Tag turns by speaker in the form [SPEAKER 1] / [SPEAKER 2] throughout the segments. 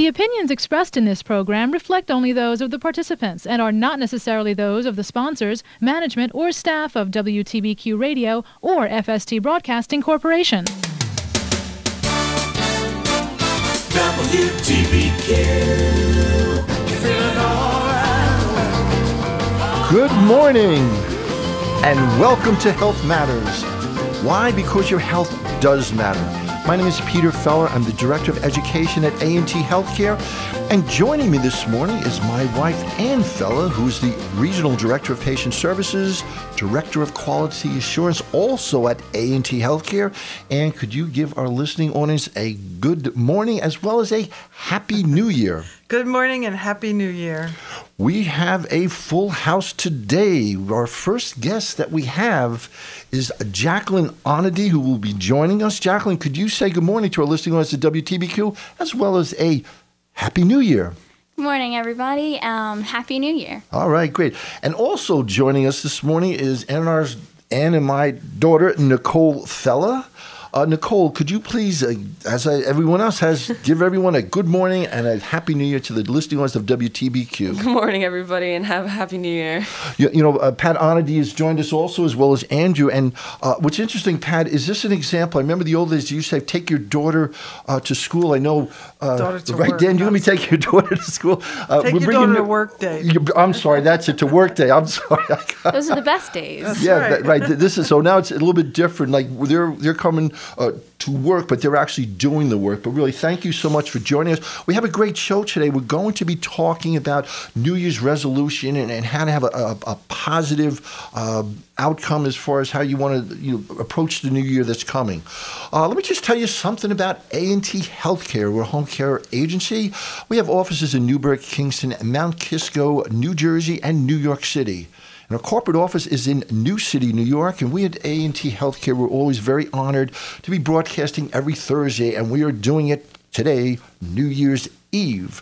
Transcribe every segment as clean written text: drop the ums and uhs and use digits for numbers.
[SPEAKER 1] The opinions expressed in this program reflect only those of the participants and are not necessarily those of the sponsors, management, or staff of WTBQ Radio or FST Broadcasting Corporation.
[SPEAKER 2] WTBQ.
[SPEAKER 3] Good morning and welcome to Health Matters. Why? Because your health does matter. My name is Peter Feller. I'm the Director of Education at A&T Healthcare. And joining me this morning is my wife, Ann Feller, who's the Regional Director of Patient Services, Director of Quality Assurance, also at A&T Healthcare. And could you give our listening audience a good morning as well as a Happy New Year?
[SPEAKER 4] Good morning and Happy New Year.
[SPEAKER 3] We have a full house today. Our first guest that we have is Jacqueline Onady, who will be joining us. Jacqueline, could you say good morning to our listening audience at WTBQ, as well as a Happy New Year?
[SPEAKER 5] Good morning, everybody. Happy New Year.
[SPEAKER 3] All right, great. And also joining us this morning is Ann and my daughter, Nicole Feller. Nicole, could you please, everyone else has, give everyone a good morning and a Happy New Year to the listening audience of WTBQ.
[SPEAKER 6] Good morning, everybody, and have a Happy New Year.
[SPEAKER 3] Pat Onady has joined us also, as well as Andrew. And what's interesting, Pat, is this an example? I remember the old days you used to say, take your daughter to school. I know, right, Dan, you let me take your daughter to school.
[SPEAKER 4] Take your daughter to work day.
[SPEAKER 3] I'm sorry, that's it, to work day. I'm sorry.
[SPEAKER 5] Those are the best days.
[SPEAKER 4] That's
[SPEAKER 3] right. This is, so now it's a little bit different. Like they're coming to work, but they're actually doing the work. But really, thank you so much for joining us. We have a great show today. We're going to be talking about New Year's resolution and how to have a positive outcome as far as how you want to approach the new year that's coming. Let me just tell you something about A&T Healthcare. We're a home care agency. We have offices in Newburgh, Kingston, Mount Kisco, New Jersey, and New York City. And our corporate office is in New City, New York, and we at A&T Healthcare, we're always very honored to be broadcasting every Thursday, and we are doing it today, New Year's Eve.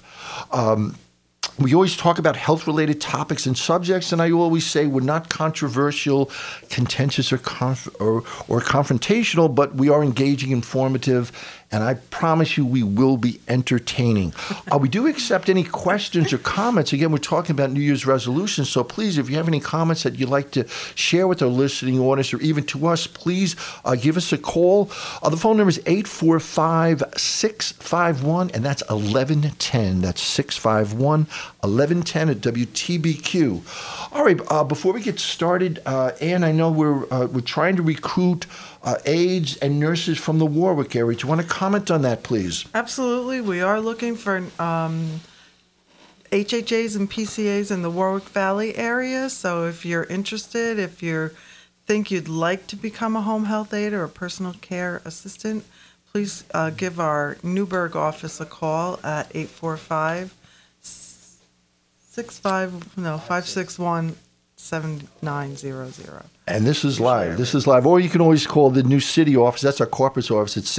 [SPEAKER 3] We always talk about health-related topics and subjects, and I always say we're not controversial, contentious, or confrontational, but we are engaging, informative, and I promise you we will be entertaining. We do accept any questions or comments. Again, we're talking about New Year's resolutions, so please, if you have any comments that you'd like to share with our listening audience or even to us, please give us a call. The phone number is 845-651, and that's 1110. That's 651-1110 at WTBQ. All right, before we get started, Ann, I know we're trying to recruit aides and nurses from the Warwick area. Do you want to comment on that, please?
[SPEAKER 4] Absolutely. We are looking for HHAs and PCAs in the Warwick Valley area. So if you're interested, if you think you'd like to become a home health aide or a personal care assistant, please give our Newburgh office a call at 561-7900.
[SPEAKER 3] And this is live. This is live. Or you can always call the New City office. That's our corporate office. It's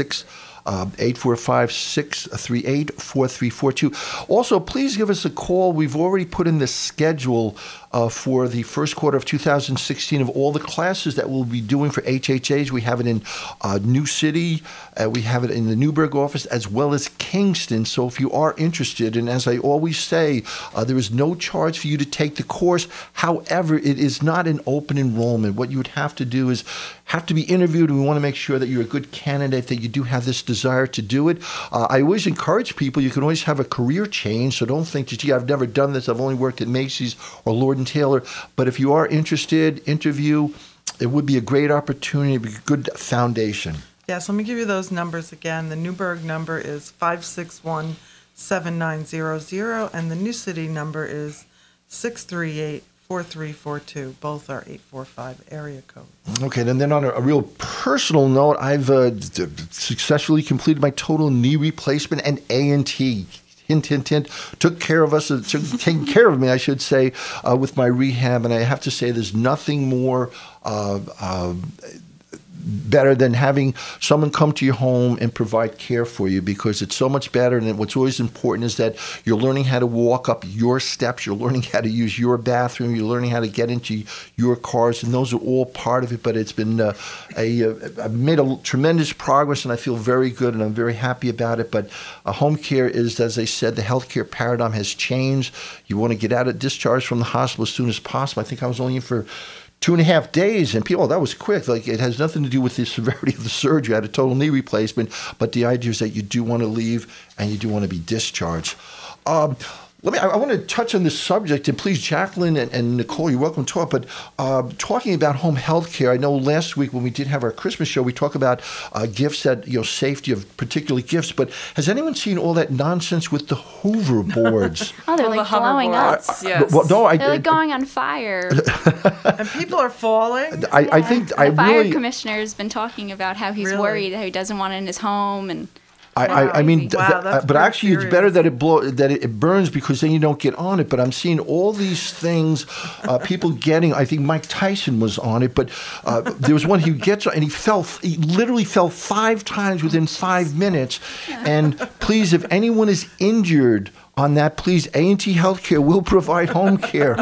[SPEAKER 3] 845-638-4342. Also, please give us a call. We've already put in the schedule for the first quarter of 2016 of all the classes that we'll be doing for HHAs. We have it in New City. We have it in the Newburgh office as well as Kingston. So if you are interested, and as I always say, there is no charge for you to take the course. However, it is not an open enrollment. What you would have to do is have to be interviewed, and we want to make sure that you're a good candidate, that you do have this desire to do it. I always encourage people, you can always have a career change, so don't think, gee, I've never done this. I've only worked at Macy's or Lord & Taylor. But if you are interested, interview. It would be a great opportunity, a good foundation.
[SPEAKER 4] Yes, let me give you those numbers again. The Newburgh number is 561-7900, and the New City number is 638-4342. Both are 845 area code.
[SPEAKER 3] Okay, and then on a real personal note, I've successfully completed my total knee replacement, and A&T, hint, hint, hint, took care of us, taking care of me, I should say, with my rehab. And I have to say, there's nothing more better than having someone come to your home and provide care for you, because it's so much better. And what's always important is that you're learning how to walk up your steps, you're learning how to use your bathroom, you're learning how to get into your cars, and those are all part of it. But it's been I've made a tremendous progress, and I feel very good, and I'm very happy about it. But home care is, as I said, the healthcare paradigm has changed. You want to get out of discharge from the hospital as soon as possible. I think I was only in for 2.5 days, and people, that was quick. Like, it has nothing to do with the severity of the surgery. I had a total knee replacement, but the idea is that you do want to leave and you do want to be discharged. I want to touch on this subject, and please, Jacqueline and Nicole, you're welcome to talk, but talking about home health care, I know last week when we did have our Christmas show, we talked about gifts, that, safety of particular gifts, but has anyone seen all that nonsense with the Hoover boards?
[SPEAKER 5] Oh, they're
[SPEAKER 6] All
[SPEAKER 5] like
[SPEAKER 6] the
[SPEAKER 5] blowing up.
[SPEAKER 6] hoverboards, yes.
[SPEAKER 5] They're like going on fire.
[SPEAKER 4] And people are falling.
[SPEAKER 3] I think
[SPEAKER 5] the
[SPEAKER 3] I
[SPEAKER 5] fire
[SPEAKER 3] really...
[SPEAKER 5] commissioner's been talking about how he's
[SPEAKER 4] Really?
[SPEAKER 5] worried, how he doesn't want it in his home, and
[SPEAKER 3] I mean,
[SPEAKER 4] Wow, that's
[SPEAKER 3] but
[SPEAKER 4] pretty
[SPEAKER 3] actually, it's better
[SPEAKER 4] serious.
[SPEAKER 3] that it burns, because then you don't get on it. But I'm seeing all these things, people getting. I think Mike Tyson was on it, but there was one he gets on, and he literally fell 5 times within 5 minutes. And please, if anyone is injured on that, please, A&T Healthcare will provide home care.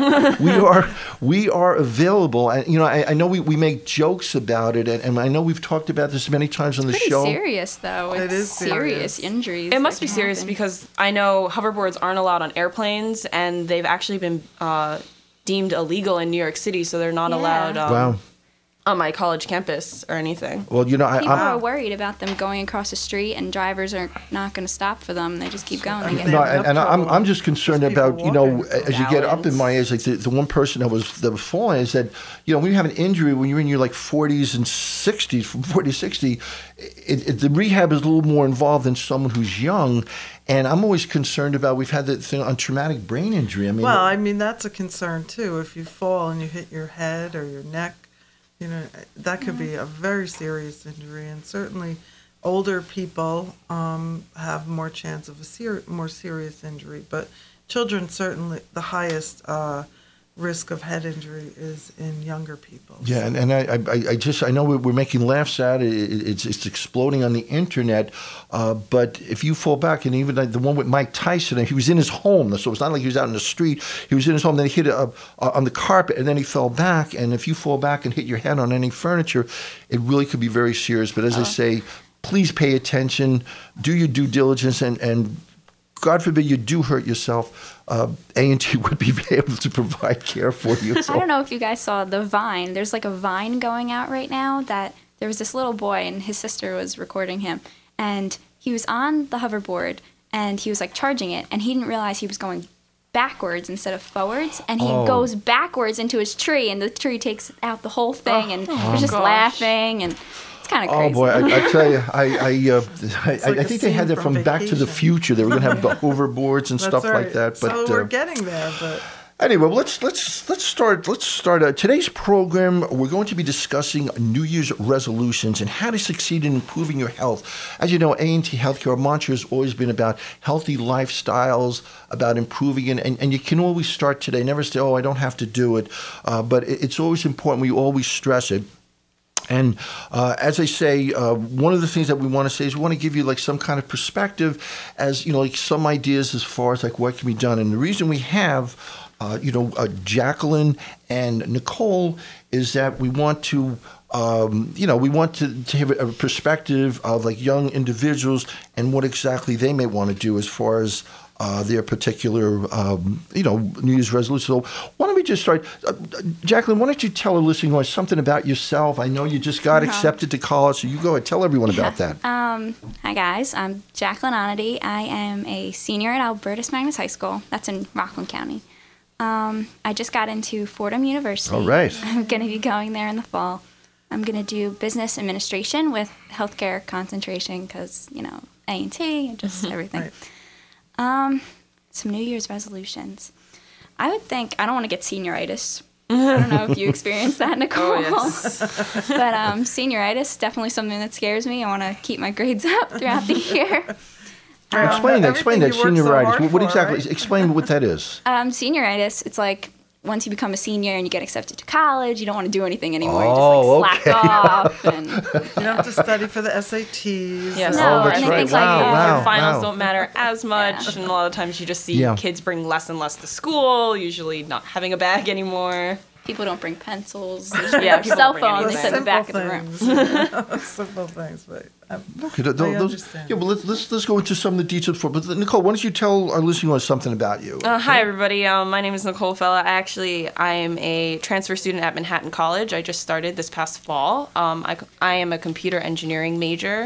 [SPEAKER 3] We are available. And, I know we make jokes about it, and I know we've talked about this many times on the
[SPEAKER 5] pretty
[SPEAKER 3] show.
[SPEAKER 5] serious, though.
[SPEAKER 4] It
[SPEAKER 5] It's
[SPEAKER 4] is serious.
[SPEAKER 5] injuries.
[SPEAKER 6] It must
[SPEAKER 5] that
[SPEAKER 6] be
[SPEAKER 5] can
[SPEAKER 6] serious
[SPEAKER 5] happen.
[SPEAKER 6] because I know hoverboards aren't allowed on airplanes, and they've actually been deemed illegal in New York City, so they're not
[SPEAKER 5] Yeah.
[SPEAKER 6] allowed
[SPEAKER 3] Wow.
[SPEAKER 6] on my college campus or anything.
[SPEAKER 3] Well,
[SPEAKER 5] People
[SPEAKER 3] I'm
[SPEAKER 5] are worried about them going across the street, and drivers are not going to stop for them. They just keep going. They get
[SPEAKER 3] No,
[SPEAKER 4] have enough
[SPEAKER 3] and I'm
[SPEAKER 4] trouble
[SPEAKER 3] just concerned
[SPEAKER 4] with people
[SPEAKER 3] about,
[SPEAKER 4] walking.
[SPEAKER 3] as you get up in my age, like the one person that was falling, is that, when you have an injury, when you're in your like 40s and 60s, from 40 to 60, the rehab is a little more involved than someone who's young. And I'm always concerned about, we've had that thing on traumatic brain injury.
[SPEAKER 4] Well, that's a concern too. If you fall and you hit your head or your neck, that could be a very serious injury. And certainly older people have more chance of a more serious injury. But children, certainly the highest risk of head injury is in younger people.
[SPEAKER 3] Yeah, and I know we're making laughs at it. It's exploding on the internet. But if you fall back, and even like the one with Mike Tyson, he was in his home, so it's not like he was out in the street. He was in his home. Then he hit on the carpet, and then he fell back. And if you fall back and hit your head on any furniture, it really could be very serious. But as I say, please pay attention, do your due diligence, and God forbid you do hurt yourself, A&T would be able to provide care for you. So.
[SPEAKER 5] I don't know if you guys saw the Vine. There's like a Vine going out right now that there was this little boy, and his sister was recording him, and he was on the hoverboard, and he was like charging it, and he didn't realize he was going backwards instead of forwards, and he goes backwards into his tree, and the tree takes out the whole thing, and we're just laughing, and it's kind of crazy.
[SPEAKER 3] Oh boy, I tell you,
[SPEAKER 4] like
[SPEAKER 3] I
[SPEAKER 4] a
[SPEAKER 3] think they had
[SPEAKER 4] scene
[SPEAKER 3] that
[SPEAKER 4] from
[SPEAKER 3] from Back to the
[SPEAKER 4] Vacation.
[SPEAKER 3] Future. They were going to have the hoverboards and
[SPEAKER 4] That's
[SPEAKER 3] stuff
[SPEAKER 4] right.
[SPEAKER 3] like that. But
[SPEAKER 4] So we're getting there, but
[SPEAKER 3] anyway, let's start. Today's program, we're going to be discussing New Year's resolutions and how to succeed in improving your health. As you know, A&T Healthcare, our mantra has always been about healthy lifestyles, about improving it, and you can always start today. Never say, I don't have to do it. But it's always important. We always stress it. And as I say, one of the things that we want to say is we want to give you like some kind of perspective, as like some ideas as far as like what can be done. And the reason we have Jacqueline and Nicole is that we want to we want to have a perspective of like young individuals and what exactly they may want to do as far as their particular, New Year's resolution. So why don't we just start? Jacqueline, why don't you tell our listening audience something about yourself? I know you just got accepted to college, so you go ahead, tell everyone about that.
[SPEAKER 5] Hi guys, I'm Jacqueline Onity. I am a senior at Albertus Magnus High School. That's in Rockland County. I just got into Fordham University.
[SPEAKER 3] All right.
[SPEAKER 5] I'm going to be going there in the fall. I'm going to do business administration with healthcare concentration because, A&T and just everything.
[SPEAKER 4] Right.
[SPEAKER 5] Some New Year's resolutions. I would think, I don't want to get senioritis. I don't know if you experienced that, Nicole.
[SPEAKER 6] Oh, yes.
[SPEAKER 5] But senioritis, definitely something that scares me. I want to keep my grades up throughout the year.
[SPEAKER 3] Explain that.
[SPEAKER 4] Everything you worked so
[SPEAKER 3] Senioritis.
[SPEAKER 4] hard
[SPEAKER 3] What
[SPEAKER 4] for,
[SPEAKER 3] exactly?
[SPEAKER 4] right?
[SPEAKER 3] Explain what that is.
[SPEAKER 5] Senioritis, it's like once you become a senior and you get accepted to college, you don't want to do anything anymore.
[SPEAKER 3] Oh,
[SPEAKER 5] you just slack off. And
[SPEAKER 4] You don't have to study for the SATs.
[SPEAKER 6] Yes.
[SPEAKER 5] No,
[SPEAKER 3] that's
[SPEAKER 5] and I
[SPEAKER 3] right.
[SPEAKER 5] think, like,
[SPEAKER 3] Wow.
[SPEAKER 6] Your finals don't matter as much, and a lot of times you just see
[SPEAKER 3] Yeah.
[SPEAKER 6] kids bring less and less to school, usually not having a bag anymore.
[SPEAKER 5] people don't bring pencils.
[SPEAKER 6] Yeah, people
[SPEAKER 5] Cell
[SPEAKER 6] don't bring
[SPEAKER 5] phone. They
[SPEAKER 6] anything.
[SPEAKER 5] sit in the back of the room.
[SPEAKER 4] Simple things, but
[SPEAKER 3] Okay,
[SPEAKER 4] I understand.
[SPEAKER 3] yeah, well, let's go into some of the details for. But Nicole, why don't you tell our listeners something about you?
[SPEAKER 6] Hi, everybody. My name is Nicole Fella. I am a transfer student at Manhattan College. I just started this past fall. I am a computer engineering major.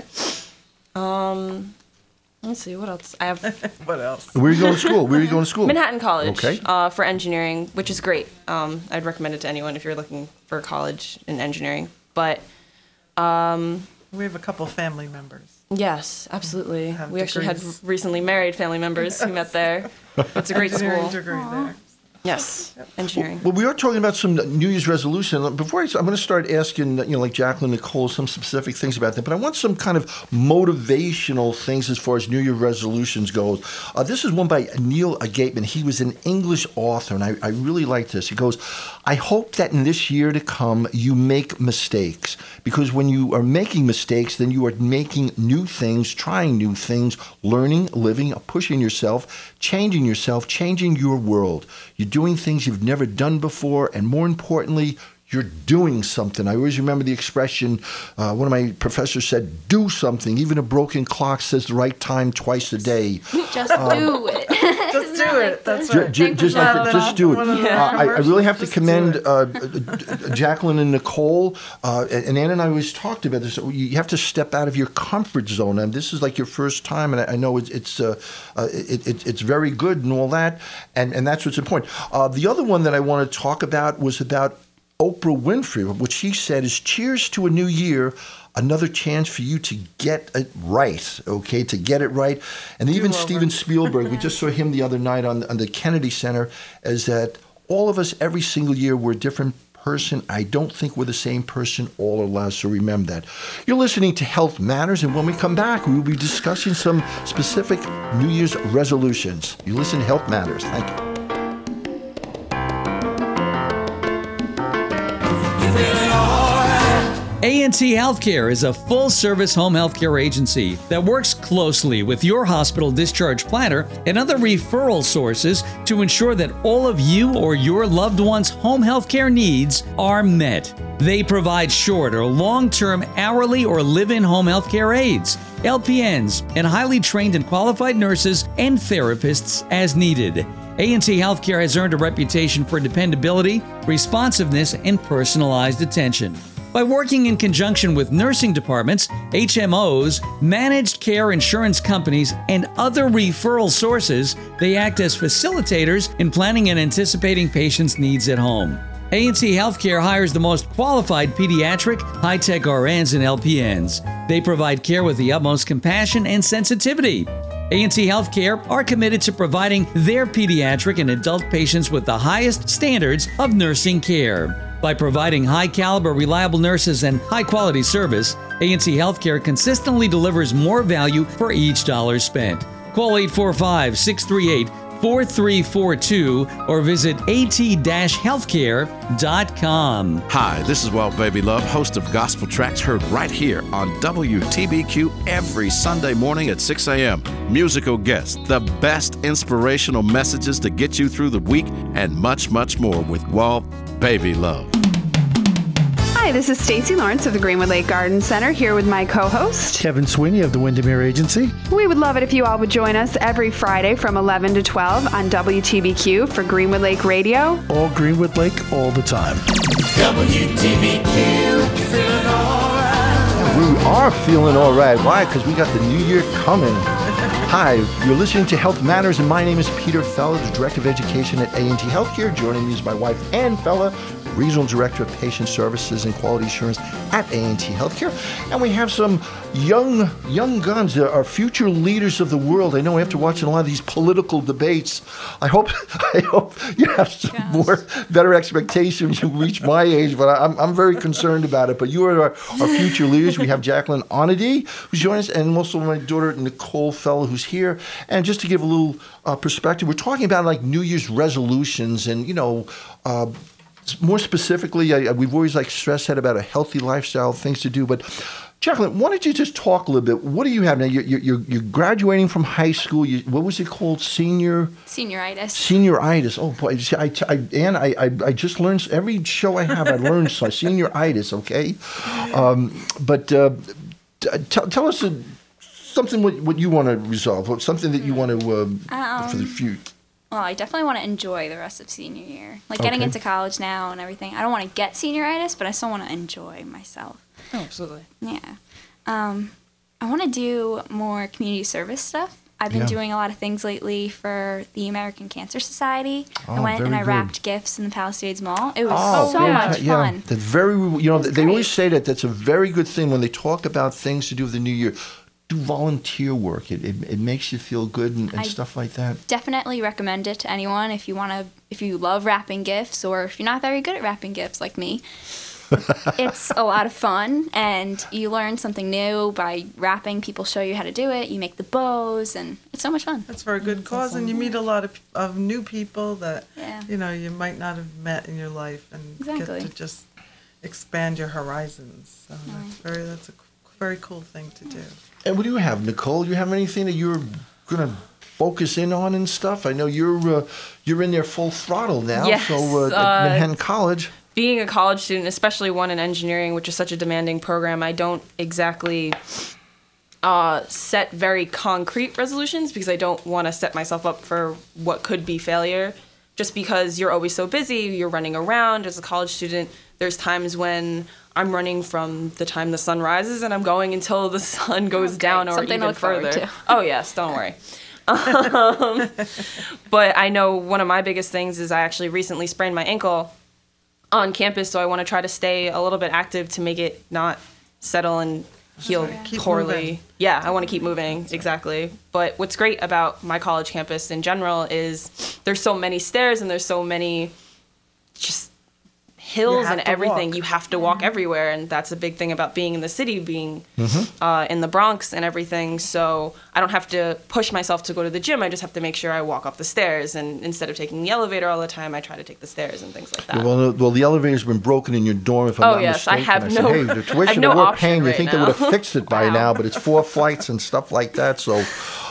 [SPEAKER 6] Let's see, what else? I have
[SPEAKER 4] what else?
[SPEAKER 3] Where are you going to school? Where are you going to school?
[SPEAKER 6] Manhattan College
[SPEAKER 3] Okay.
[SPEAKER 6] For engineering, which is great. I'd recommend it to anyone if you're looking for college in engineering. But
[SPEAKER 4] We have a couple family members.
[SPEAKER 6] yes, absolutely.
[SPEAKER 4] Have
[SPEAKER 6] We actually had
[SPEAKER 4] degrees.
[SPEAKER 6] recently married family members who met there. It's a great
[SPEAKER 4] Engineering
[SPEAKER 6] school.
[SPEAKER 4] degree there.
[SPEAKER 6] Yes, engineering.
[SPEAKER 3] Well, we are talking about some New Year's resolution. Before I'm going to start asking, like Jacqueline, Nicole, some specific things about that. But I want some kind of motivational things as far as New Year resolutions goes. This is one by Neil Gaiman. He was an English author, and I really like this. He goes, "I hope that in this year to come you make mistakes, because when you are making mistakes, then you are making new things, trying new things, learning, living, pushing yourself, changing your world. You're doing things you've never done before, and more importantly, you're doing something." I always remember the expression, one of my professors said, "Do something. Even a broken clock says the right time twice a day."
[SPEAKER 5] Just do it.
[SPEAKER 4] Just do it. That's right.
[SPEAKER 3] Just do it.
[SPEAKER 4] One of the
[SPEAKER 3] I really have to
[SPEAKER 4] commercials,
[SPEAKER 3] commend
[SPEAKER 4] just do
[SPEAKER 3] Jacqueline and Nicole. And Ann and I always talked about this. You have to step out of your comfort zone. And this is like your first time. And I know it's very good and all that. And that's what's important. The other one that I want to talk about was about Oprah Winfrey, which she said is, "Cheers to a new year, another chance for you to get it right," okay, to get it right. And even Steven Spielberg, we just saw him the other night on the Kennedy Center, is that all of us, every single year, we're a different person. I don't think we're the same person all our lives, so remember that. You're listening to Health Matters, and when we come back, we will be discussing some specific New Year's resolutions. You listen to Health Matters. Thank you.
[SPEAKER 7] A&T Healthcare is a full-service home healthcare agency that works closely with your hospital discharge planner and other referral sources to ensure that all of you or your loved one's home healthcare needs are met. They provide short or long-term hourly or live-in home healthcare aides, LPNs, and highly trained and qualified nurses and therapists as needed. A&T Healthcare has earned a reputation for dependability, responsiveness, and personalized attention. By working in conjunction with nursing departments, HMOs, managed care insurance companies, and other referral sources, they act as facilitators in planning and anticipating patients' needs at home. A&T Healthcare hires the most qualified pediatric, high-tech RNs and LPNs. They provide care with the utmost compassion and sensitivity. A&T Healthcare are committed to providing their pediatric and adult patients with the highest standards of nursing care. By providing high-caliber, reliable nurses and high-quality service, A&T Healthcare consistently delivers more value for each dollar spent. Call 845-638-4342 or visit at-healthcare.com.
[SPEAKER 2] Hi, this is Walt Baby Love, host of Gospel Tracks, heard right here on WTBQ every Sunday morning at 6 a.m. Musical guests, the best inspirational messages to get you through the week, and much, much more with Walt Baby Love.
[SPEAKER 8] Hi, this is Stacy Lawrence of the Greenwood Lake Garden Center, here with my co-host
[SPEAKER 9] Kevin Sweeney of the Windermere Agency.
[SPEAKER 8] We would love it if you all would join us every Friday from 11 to 12 on WTBQ for Greenwood Lake Radio.
[SPEAKER 9] All Greenwood Lake, all the time.
[SPEAKER 2] WTBQ, feeling all right.
[SPEAKER 3] We are feeling all right. Why? Because we got the new year coming. Hi, you're listening to Health Matters, and my name is Peter Fella, the Director of Education at A&T Healthcare. Joining me is my wife, Ann Fella. Regional Director of Patient Services and Quality Assurance at A&T Healthcare. And we have some young guns, our future leaders of the world. I know after watching a lot of these political debates, I hope you have some better expectations when you reach my age, but I'm very concerned about it. But you are our future leaders. We have Jacqueline Onady, who's joining us, and also my daughter, Nicole Fellow, who's here. And just to give a little perspective, we're talking about like New Year's resolutions and, more specifically, we've always stressed that about a healthy lifestyle, things to do. But Jacqueline, why don't you just talk a little bit? What do you have now? You're graduating from high school. What was it called? Senioritis. Oh boy! I just learned every show I have. I learned senioritis. Okay, but tell us something what you want to resolve. Something that you want to for the future.
[SPEAKER 5] Well, I definitely want to enjoy the rest of senior year. Getting into college now and everything. I don't want to get senioritis, but I still want to enjoy myself.
[SPEAKER 6] Oh, absolutely.
[SPEAKER 5] Yeah. I want to do more community service stuff. I've been doing a lot of things lately for the American Cancer Society. I went and I wrapped gifts in the Palisades Mall. It was so much fun.
[SPEAKER 3] That's very, they always say that's a very good thing when they talk about things to do with the new year. Do volunteer work. It makes you feel good and stuff like that.
[SPEAKER 5] Definitely recommend it to anyone if you love wrapping gifts, or if you're not very good at wrapping gifts like me. It's a lot of fun, and you learn something new by wrapping. People show you how to do it. You make the bows, and it's so much fun.
[SPEAKER 4] That's for a good cause, and you meet a lot of new people that you might not have met in your life, and get to just expand your horizons. So that's a very cool thing to do.
[SPEAKER 3] And what do you have, Nicole? Do you have anything that you're going to focus in on and stuff? I know you're in there full throttle now.
[SPEAKER 6] Yes,
[SPEAKER 3] so at Manhattan College.
[SPEAKER 6] Being a college student, especially one in engineering, which is such a demanding program, I don't exactly set very concrete resolutions because I don't want to set myself up for what could be failure. Just because you're always so busy, you're running around as a college student. There's times when I'm running from the time the sun rises and I'm going until the sun goes down or even further. Oh, yes, don't worry. But I know one of my biggest things is I actually recently sprained my ankle on campus, so I want to try to stay a little bit active to make it not settle and heal poorly.
[SPEAKER 4] Moving.
[SPEAKER 6] Yeah, I want to keep moving, exactly. But what's great about my college campus in general is there's so many stairs and there's so many just hills and everything. You have to walk everywhere, and that's a big thing about being in the city, being in the Bronx and everything. So I don't have to push myself to go to the gym. I just have to make sure I walk up the stairs, and instead of taking the elevator all the time, I try to take the stairs and things like that.
[SPEAKER 3] Well, the elevator's been broken in your dorm, if I'm not mistaken.
[SPEAKER 6] I have
[SPEAKER 3] the tuition
[SPEAKER 6] no
[SPEAKER 3] we're paying, you
[SPEAKER 6] right
[SPEAKER 3] think
[SPEAKER 6] now.
[SPEAKER 3] they would have fixed it by now, but it's 4 flights and stuff like that. So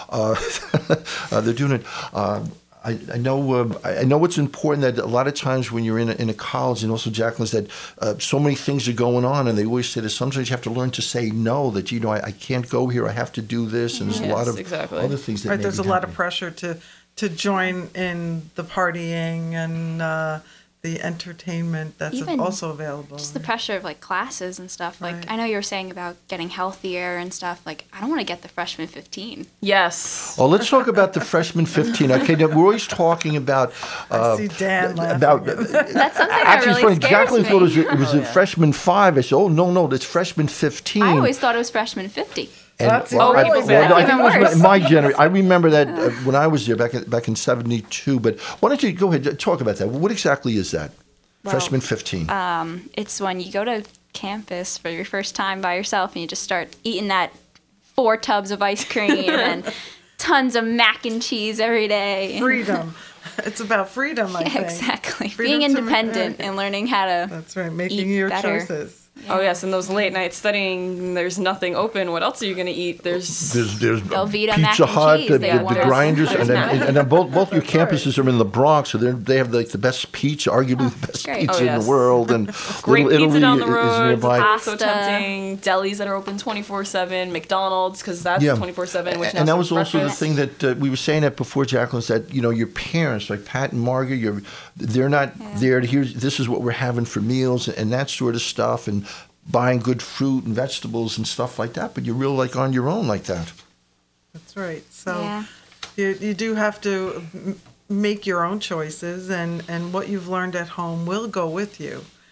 [SPEAKER 3] they're doing it. I know what's important, that a lot of times when you're in a college, and also Jacqueline, is that so many things are going on, and they always say that sometimes you have to learn to say no, that I can't go here, I have to do this, and there's a lot of other things that
[SPEAKER 4] there's a lot of pressure to join in the partying and the entertainment that's
[SPEAKER 5] Even
[SPEAKER 4] also available.
[SPEAKER 5] Just the pressure of classes and stuff. I know you were saying about getting healthier and stuff. I don't want to get the freshman 15.
[SPEAKER 6] Yes.
[SPEAKER 3] Oh, let's talk about the freshman 15. Okay, now we're always talking about.
[SPEAKER 4] I see Dan laughing.
[SPEAKER 5] That's something that
[SPEAKER 3] actually,
[SPEAKER 5] really
[SPEAKER 3] it's funny.
[SPEAKER 5] scares
[SPEAKER 3] Jacqueline
[SPEAKER 5] me.
[SPEAKER 3] thought it was a freshman 5. I said, oh no, that's freshman 15.
[SPEAKER 5] I always thought it was freshman 50.
[SPEAKER 3] And,
[SPEAKER 4] That's
[SPEAKER 3] I
[SPEAKER 5] even
[SPEAKER 3] think it was
[SPEAKER 5] worse.
[SPEAKER 3] my generation. I remember that when I was there back in '72. But why don't you go ahead talk about that? What exactly is that? Freshman 15.
[SPEAKER 5] It's when you go to campus for your first time by yourself and you just start eating that 4 tubs of ice cream and tons of mac and cheese every day.
[SPEAKER 4] Freedom. It's about freedom, I think.
[SPEAKER 5] Exactly.
[SPEAKER 4] Freedom
[SPEAKER 5] Being
[SPEAKER 4] to
[SPEAKER 5] independent and learning how to
[SPEAKER 4] That's right, making
[SPEAKER 5] eat
[SPEAKER 4] your
[SPEAKER 5] better.
[SPEAKER 4] choices.
[SPEAKER 6] Oh yes, and those late night studying, there's nothing open. What else are you going to eat? There's
[SPEAKER 5] Velveeta mac
[SPEAKER 3] Pizza
[SPEAKER 5] and
[SPEAKER 3] Hut,
[SPEAKER 5] cheese,
[SPEAKER 3] the
[SPEAKER 5] they have
[SPEAKER 3] grinders,
[SPEAKER 6] There's
[SPEAKER 3] and then both your campuses are in the Bronx, so they have the best pizza, arguably the best
[SPEAKER 5] great.
[SPEAKER 3] pizza
[SPEAKER 6] Oh,
[SPEAKER 3] in
[SPEAKER 6] yes.
[SPEAKER 3] the world, and
[SPEAKER 6] great
[SPEAKER 3] Little
[SPEAKER 6] pizza
[SPEAKER 3] Italy
[SPEAKER 6] down the
[SPEAKER 3] is
[SPEAKER 6] road.
[SPEAKER 3] nearby.
[SPEAKER 6] Pasta. So
[SPEAKER 5] Pasta.
[SPEAKER 6] tempting. Delis that are open 24/7. McDonald's, because that's 24/7. Which
[SPEAKER 3] And
[SPEAKER 6] now
[SPEAKER 3] that was also the
[SPEAKER 6] breakfast.
[SPEAKER 3] thing that we were saying that before, Jacqueline, is that your parents, like Pat and Margaret, they're not there to hear this is what we're having for meals and that sort of stuff, and buying good fruit and vegetables and stuff like that. But you're real on your own like that.
[SPEAKER 4] That's right. So you do have to make your own choices, and what you've learned at home will go with you.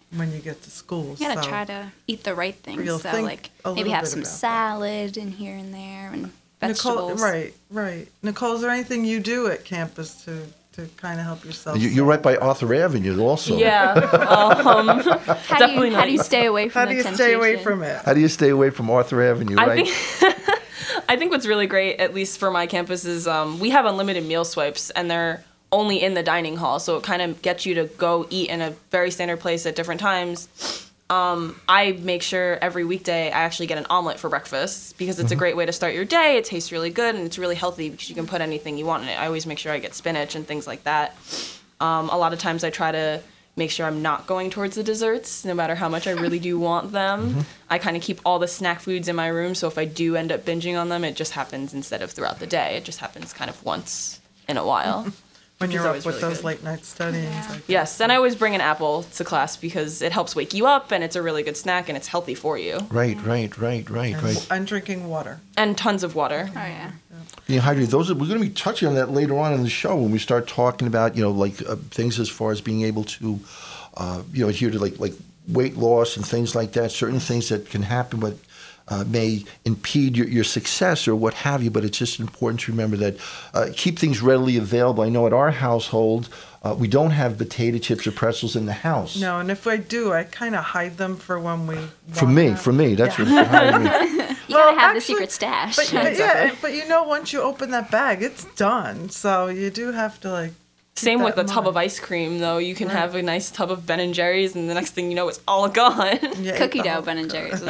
[SPEAKER 4] when you get to school.
[SPEAKER 5] You gotta
[SPEAKER 4] so
[SPEAKER 5] try to eat the right things.
[SPEAKER 4] You'll
[SPEAKER 5] So
[SPEAKER 4] think
[SPEAKER 5] like
[SPEAKER 4] a
[SPEAKER 5] maybe
[SPEAKER 4] little
[SPEAKER 5] have
[SPEAKER 4] bit
[SPEAKER 5] some
[SPEAKER 4] about that.
[SPEAKER 5] salad in here and there and
[SPEAKER 4] Nicole,
[SPEAKER 5] vegetables.
[SPEAKER 4] right. Nicole, is there anything you do at campus to kind of help yourself?
[SPEAKER 3] You're right by Arthur Avenue also.
[SPEAKER 6] Yeah. Definitely
[SPEAKER 5] How do you stay away from
[SPEAKER 4] How
[SPEAKER 5] the
[SPEAKER 4] do you
[SPEAKER 5] temptation?
[SPEAKER 4] stay away from it?
[SPEAKER 3] How do you stay away from Arthur Avenue, right?
[SPEAKER 6] I think what's really great, at least for my campus, is we have unlimited meal swipes, and they're only in the dining hall, so it kind of gets you to go eat in a very standard place at different times. I make sure every weekday I actually get an omelet for breakfast because it's a great way to start your day. It tastes really good, and it's really healthy because you can put anything you want in it. I always make sure I get spinach and things like that. A lot of times I try to make sure I'm not going towards the desserts, no matter how much I really do want them. I kind of keep all the snack foods in my room, so if I do end up binging on them, it just happens instead of throughout the day. It just happens kind of once in a while.
[SPEAKER 4] When
[SPEAKER 6] which
[SPEAKER 4] you're
[SPEAKER 6] is
[SPEAKER 4] up
[SPEAKER 6] always
[SPEAKER 4] with
[SPEAKER 6] really
[SPEAKER 4] those
[SPEAKER 6] good.
[SPEAKER 4] late night studying.
[SPEAKER 6] Yes, and I always bring an apple to class because it helps wake you up, and it's a really good snack, and it's healthy for you.
[SPEAKER 3] Right.
[SPEAKER 4] And drinking water.
[SPEAKER 6] And tons of water.
[SPEAKER 5] Oh yeah.
[SPEAKER 3] Being hydrated. We're going to be touching on that later on in the show when we start talking about things as far as being able to adhere to like weight loss and things like that. Certain things that can happen, but may impede your success or what have you. But it's just important to remember that keep things readily available. I know at our household we don't have potato chips or pretzels in the house.
[SPEAKER 4] No, and if I do, I kind of hide them for when we.
[SPEAKER 3] For me, that's what hiding me.
[SPEAKER 5] You gotta have the secret stash.
[SPEAKER 4] But once you open that bag, it's done. So you do have to keep
[SPEAKER 6] Same
[SPEAKER 4] that
[SPEAKER 6] with a
[SPEAKER 4] in
[SPEAKER 6] tub
[SPEAKER 4] mind.
[SPEAKER 6] of ice cream, though. You can have a nice tub of Ben & Jerry's, and the next thing you know, it's all gone.
[SPEAKER 4] You ate
[SPEAKER 5] Cookie
[SPEAKER 4] the
[SPEAKER 5] dough
[SPEAKER 4] whole-
[SPEAKER 5] Ben & Jerry's.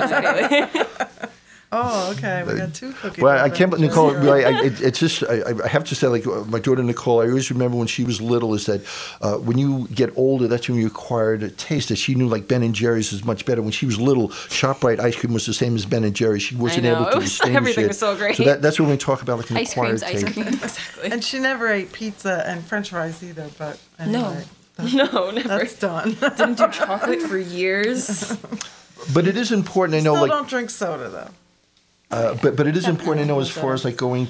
[SPEAKER 4] Oh, okay. We got 2 cookies.
[SPEAKER 3] Well, I can't, but Nicole, it's just, I have to say, my daughter Nicole, I always remember when she was little is that when you get older, that's when you acquire a taste that she knew like Ben & Jerry's is much better. When she was little, ShopRite ice cream was the same as Ben & Jerry's. She wasn't able to distinguish
[SPEAKER 6] everything
[SPEAKER 3] it.
[SPEAKER 6] was so great.
[SPEAKER 3] So that's when we talk about like an
[SPEAKER 5] Ice
[SPEAKER 3] acquired
[SPEAKER 5] cream's ice
[SPEAKER 3] taste.
[SPEAKER 5] cream.
[SPEAKER 6] Exactly.
[SPEAKER 4] And she never ate pizza and French fries either. But anyway,
[SPEAKER 6] No, never.
[SPEAKER 4] that's done.
[SPEAKER 6] Didn't do chocolate for years.
[SPEAKER 3] But it is important, I know,
[SPEAKER 4] Still
[SPEAKER 3] like.
[SPEAKER 4] don't drink soda though.
[SPEAKER 3] But it is important to know as far as like going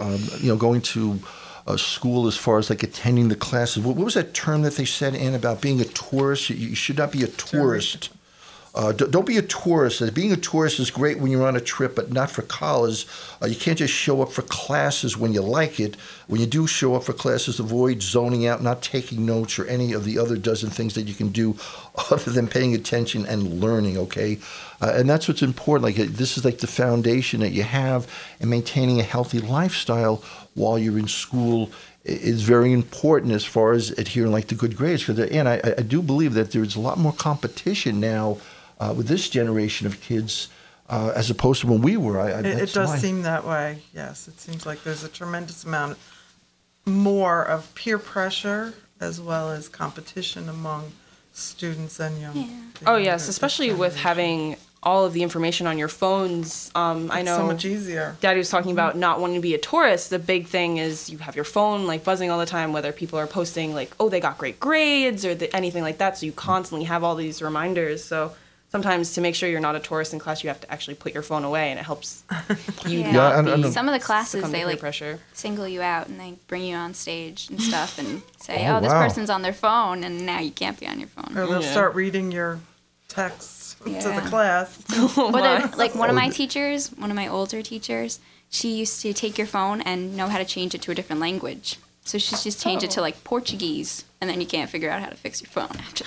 [SPEAKER 3] to school, as far as like attending the classes. What was that term that they said, Ann, about being a tourist? You should not be a tourist. Don't be a tourist. Being a tourist is great when you're on a trip, but not for college. You can't just show up for classes when you like it. When you do show up for classes, avoid zoning out, not taking notes, or any of the other dozen things that you can do other than paying attention and learning, okay? And that's what's important. Like this is like the foundation that you have, and maintaining a healthy lifestyle while you're in school is very important as far as adhering like to good grades. Because, and I do believe that there's a lot more competition now with this generation of kids as opposed to when we were.
[SPEAKER 4] It does seem that way. Yes, it seems like there's a tremendous amount more of peer pressure as well as competition among students and young.
[SPEAKER 6] Oh, yes, especially with having all of the information on your phones. I know
[SPEAKER 4] so much easier.
[SPEAKER 6] Daddy was talking about not wanting to be a tourist. The big thing is you have your phone like buzzing all the time, whether people are posting like, oh, they got great grades or anything like that. So you constantly have all these reminders. So sometimes to make sure you're not a tourist in class, you have to actually put your phone away, and it helps you not be
[SPEAKER 5] Some of the classes,
[SPEAKER 6] succumb to
[SPEAKER 5] they
[SPEAKER 6] peer
[SPEAKER 5] like
[SPEAKER 6] pressure.
[SPEAKER 5] single you out and they bring you on stage and stuff and say,
[SPEAKER 3] Oh,
[SPEAKER 5] this
[SPEAKER 3] wow.
[SPEAKER 5] person's on their phone and now you can't be on your phone.
[SPEAKER 4] Or they'll start reading your texts to
[SPEAKER 5] Yeah.
[SPEAKER 4] the class.
[SPEAKER 5] Or like one of my teachers, one of my older teachers, she used to take your phone and know how to change it to a different language. So she's just changed it to like Portuguese, and then you can't figure out how to fix your phone after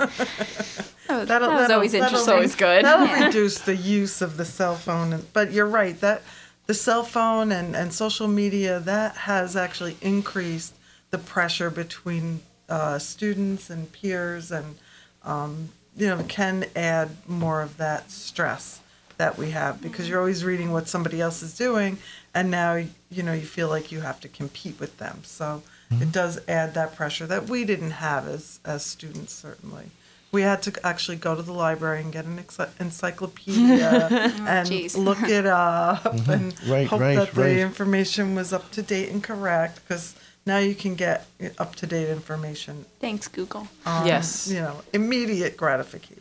[SPEAKER 5] that. that was always interesting.
[SPEAKER 6] It's always good.
[SPEAKER 4] That'll reduce the use of the cell phone. But you're right, that the cell phone and social media, that has actually increased the pressure between students and peers, and can add more of that stress that we have, because you're always reading what somebody else is doing, and now you feel like you have to compete with them. So it does add that pressure that we didn't have as students. Certainly, we had to actually go to the library and get an encyclopedia and
[SPEAKER 5] geez.
[SPEAKER 4] look it up and
[SPEAKER 3] Right,
[SPEAKER 4] hope
[SPEAKER 3] right,
[SPEAKER 4] that
[SPEAKER 3] right.
[SPEAKER 4] the information was up to date and correct, because now you can get up-to-date information.
[SPEAKER 5] Thanks, Google.
[SPEAKER 6] Yes.
[SPEAKER 4] Immediate gratification.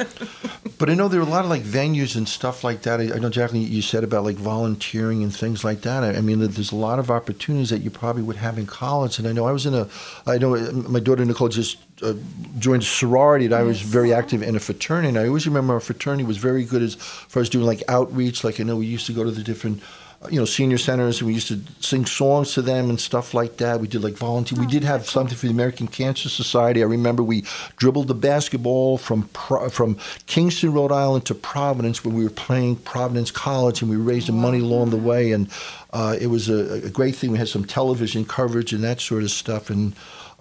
[SPEAKER 3] But I know there are a lot of like venues and stuff like that. I know, Jacqueline, you said about like volunteering and things like that. I mean, there's a lot of opportunities that you probably would have in college. And I know my daughter Nicole just joined a sorority, and I was very active in a fraternity. And I always remember our fraternity was very good as far as doing like outreach. Like I know we used to go to the different senior centers, and we used to sing songs to them and stuff like that. We did like volunteer. We did have something for the American Cancer Society. I remember we dribbled the basketball from Kingston, Rhode Island to Providence when we were playing Providence College, and we raised the money along the way. And it was a great thing. We had some television coverage and that sort of stuff. And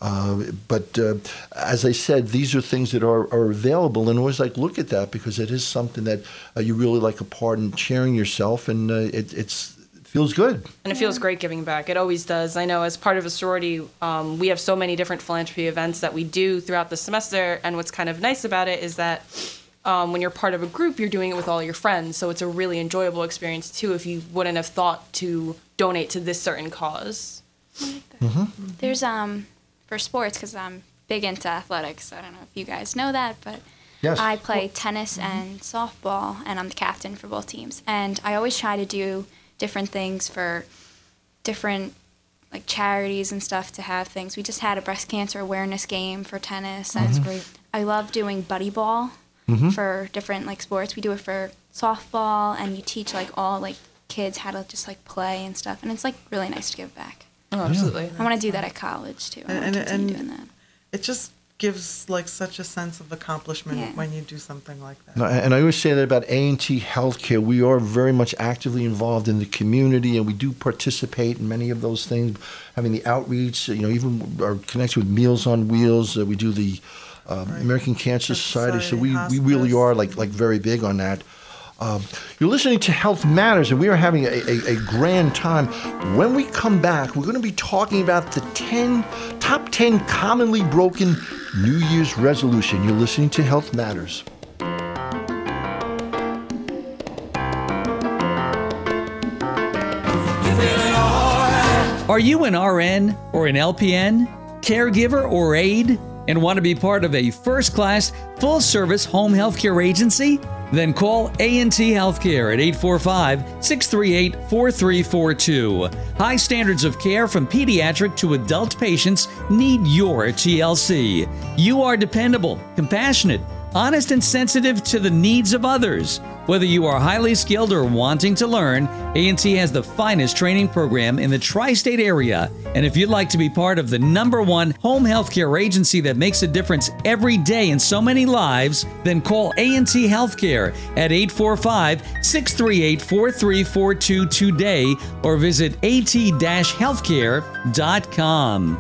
[SPEAKER 3] but as I said, these are things that are available, and always like look at that, because it is something that you really like a part in sharing yourself, and it feels good.
[SPEAKER 6] And it feels great giving back. It always does. I know as part of a sorority, we have so many different philanthropy events that we do throughout the semester, and what's kind of nice about it is that when you're part of a group, you're doing it with all your friends, so it's a really enjoyable experience too if you wouldn't have thought to donate to this certain cause.
[SPEAKER 5] Mm-hmm. There's for sports, because I'm big into athletics. I don't know if you guys know that, but
[SPEAKER 3] yes.
[SPEAKER 5] I play tennis and softball, and I'm the captain for both teams. And I always try to do different things for different like charities and stuff to have things. We just had a breast cancer awareness game for tennis. And
[SPEAKER 3] That's
[SPEAKER 5] great. I love doing buddy ball for different like sports. We do it for softball, and you teach like all like kids how to just like play and stuff. And it's like really nice to give back.
[SPEAKER 6] Oh, absolutely.
[SPEAKER 5] I want to do that at college too. I want to continue doing that.
[SPEAKER 4] It just gives like such a sense of accomplishment when you do something like that.
[SPEAKER 3] No, and I always say that about A&T Healthcare. We are very much actively involved in the community, and we do participate in many of those things, having the outreach, even our connection with Meals on Wheels. We do the American Cancer Society, so we really are like very big on that. You're listening to Health Matters, and we are having a grand time. When we come back, we're going to be talking about the top 10 commonly broken New Year's resolution. You're listening to Health Matters.
[SPEAKER 7] Are you an RN or an LPN, caregiver or aide, and want to be part of a first-class, full-service home healthcare agency? Then call A&T Healthcare at 845-638-4342. High standards of care from pediatric to adult patients need your TLC. You are dependable, compassionate, honest, and sensitive to the needs of others. Whether you are highly skilled or wanting to learn, A&T has the finest training program in the tri-state area. And if you'd like to be part of the #1 home healthcare agency that makes a difference every day in so many lives, then call A&T Healthcare at 845-638-4342 today or visit at-healthcare.com.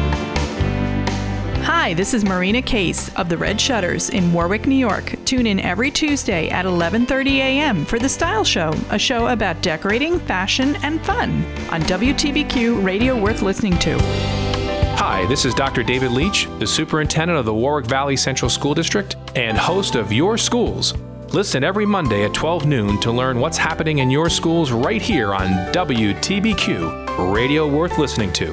[SPEAKER 10] Hi, this is Marina Case of the Red Shutters in Warwick, New York. Tune in every Tuesday at 11:30 a.m. for The Style Show, a show about decorating, fashion, and fun on WTBQ Radio worth listening to.
[SPEAKER 11] Hi, this is Dr. David Leach, the superintendent of the Warwick Valley Central School District and host of Your Schools. Listen every Monday at 12 noon to learn what's happening in your schools right here on WTBQ, radio worth listening to.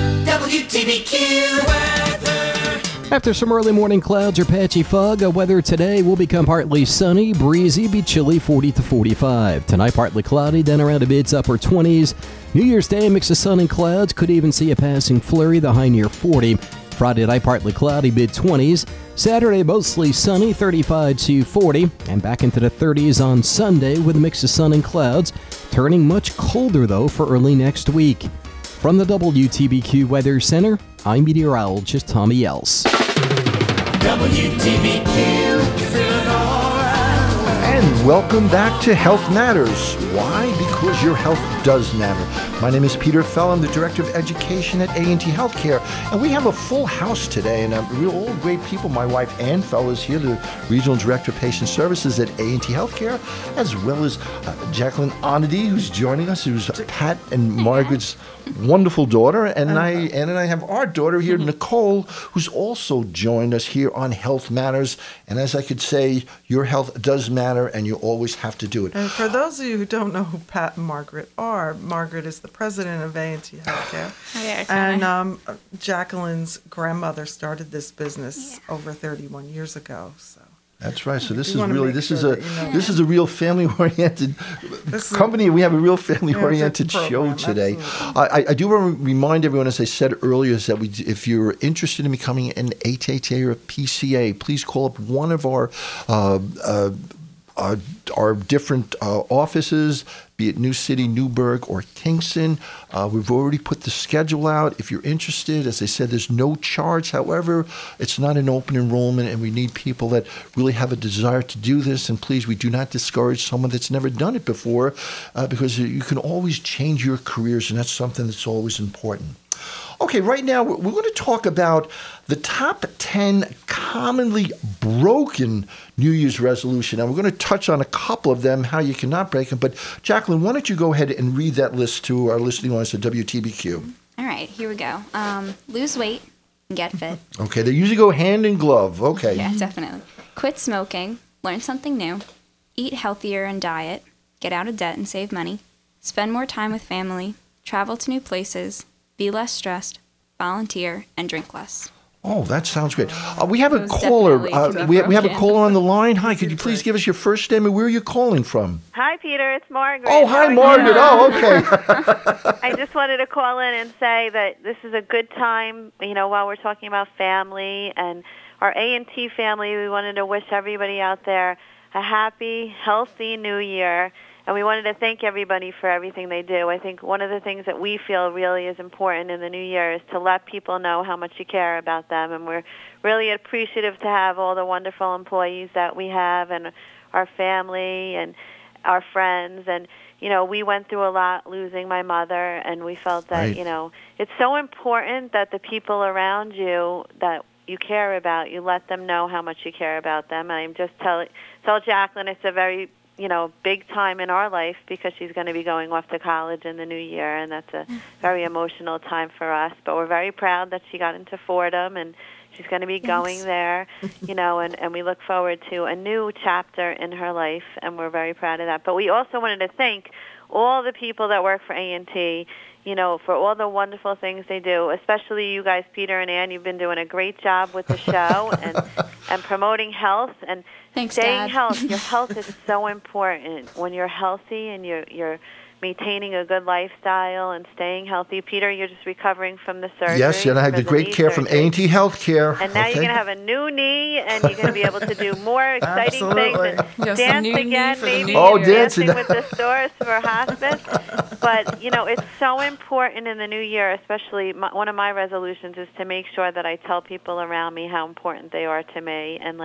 [SPEAKER 12] WTBQ weather. After some early morning clouds or patchy fog, weather today will become partly sunny, breezy, be chilly 40 to 45. Tonight partly cloudy, then around the mids upper 20s. New Year's Day, mix of sun and clouds, could even see a passing flurry, the high near 40. Friday night partly cloudy, mid-20s. Saturday mostly sunny, 35 to 40. And back into the 30s on Sunday with a mix of sun and clouds. Turning much colder though for early next week. From the WTBQ Weather Center, I'm meteorologist Tommy Else.
[SPEAKER 3] WTBQ, and welcome back to Health Matters. Why? Because your health does matter. My name is Peter Fell. I'm the Director of Education at A&T Healthcare, and we have a full house today, and we're all great people. My wife, Ann Fell, is here, the Regional Director of Patient Services at A&T Healthcare, as well as Jacqueline Onedy, who's joining us, who's Pat and Margaret's wonderful daughter, and Ann and I have our daughter here, Nicole, who's also joined us here on Health Matters. And as I could say, your health does matter, and you always have to do it.
[SPEAKER 4] And for those of you who don't know who Pat and Margaret are, are. Margaret is the president of A&T Healthcare.
[SPEAKER 5] Yeah,
[SPEAKER 4] And Jacqueline's grandmother started this business over 31 years ago. So.
[SPEAKER 3] That's right. So this is
[SPEAKER 4] We wanna
[SPEAKER 3] really
[SPEAKER 4] make
[SPEAKER 3] this
[SPEAKER 4] sure
[SPEAKER 3] is
[SPEAKER 4] that you know
[SPEAKER 3] this is a real family-oriented company. We have a real family-oriented show
[SPEAKER 4] program,
[SPEAKER 3] today.
[SPEAKER 4] absolutely.
[SPEAKER 3] I do want to remind everyone, as I said earlier, is that if you're interested in becoming an HHA or a PCA, please call up one of our different offices, be it New City, Newburgh, or Kingston. We've already put the schedule out. If you're interested, as I said, there's no charge. However, it's not an open enrollment, and we need people that really have a desire to do this. And please, we do not discourage someone that's never done it before, because you can always change your careers, and that's something that's always important. Okay, right now we're going to talk about the top 10 commonly broken New Year's resolution. And we're going to touch on a couple of them, how you cannot break them. But Jacqueline, why don't you go ahead and read that list to our listening audience at WTBQ?
[SPEAKER 5] All right, here we go. Lose weight and get fit.
[SPEAKER 3] Okay, they usually go hand in glove. Okay.
[SPEAKER 5] Yeah, definitely. Quit smoking, learn something new, eat healthier and diet, get out of debt and save money, spend more time with family, travel to new places, be less stressed, volunteer, and drink less.
[SPEAKER 3] Oh, that sounds great. We have a caller. We have a caller on the line. Hi, could you please give us your first name and where are you calling from?
[SPEAKER 13] Hi, Peter. It's Margaret.
[SPEAKER 3] Oh, hi, Margaret. Oh, okay.
[SPEAKER 13] I just wanted to call in and say that this is a good time, while we're talking about family and our A&T family. We wanted to wish everybody out there a happy, healthy New Year. And we wanted to thank everybody for everything they do. I think one of the things that we feel really is important in the new year is to let people know how much you care about them. And we're really appreciative to have all the wonderful employees that we have and our family and our friends. And, we went through a lot losing my mother, and we felt that,
[SPEAKER 3] Right.
[SPEAKER 13] It's so important that the people around you that you care about, you let them know how much you care about them. And I'm just tell Jacqueline it's a very big time in our life because she's going to be going off to college in the new year, and that's a very emotional time for us. But we're very proud that she got into Fordham, and she's going to be going there, and we look forward to a new chapter in her life, and we're very proud of that. But we also wanted to thank all the people that work for A&T, for all the wonderful things they do, especially you guys, Peter and Ann. You've been doing a great job with the show and promoting health and
[SPEAKER 5] Thanks,
[SPEAKER 13] staying
[SPEAKER 5] Dad.
[SPEAKER 13] healthy. Your health is so important. When you're healthy and you're maintaining a good lifestyle and staying healthy. Peter, you're just recovering from the surgery.
[SPEAKER 3] Yes, and I had the great care from A&T Healthcare.
[SPEAKER 13] And now you're going to have a new knee, and you're going to be able to do more exciting things and
[SPEAKER 6] Yes, a
[SPEAKER 13] dance
[SPEAKER 6] new knee
[SPEAKER 13] again,
[SPEAKER 6] for the
[SPEAKER 13] maybe
[SPEAKER 6] new
[SPEAKER 3] Oh,
[SPEAKER 6] year.
[SPEAKER 3] dancing.
[SPEAKER 13] with the stores for hospice. But, it's so important in the new year, especially one of my resolutions is to make sure that I tell people around me how important they are to me and,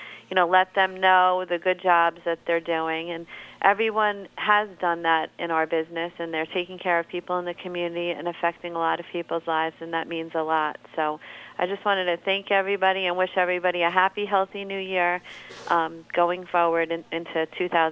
[SPEAKER 13] let them know the good jobs that they're doing. And everyone has done that in our business, and they're taking care of people in the community and affecting a lot of people's lives, and that means a lot. So I just wanted to thank everybody and wish everybody a happy, healthy new year going forward into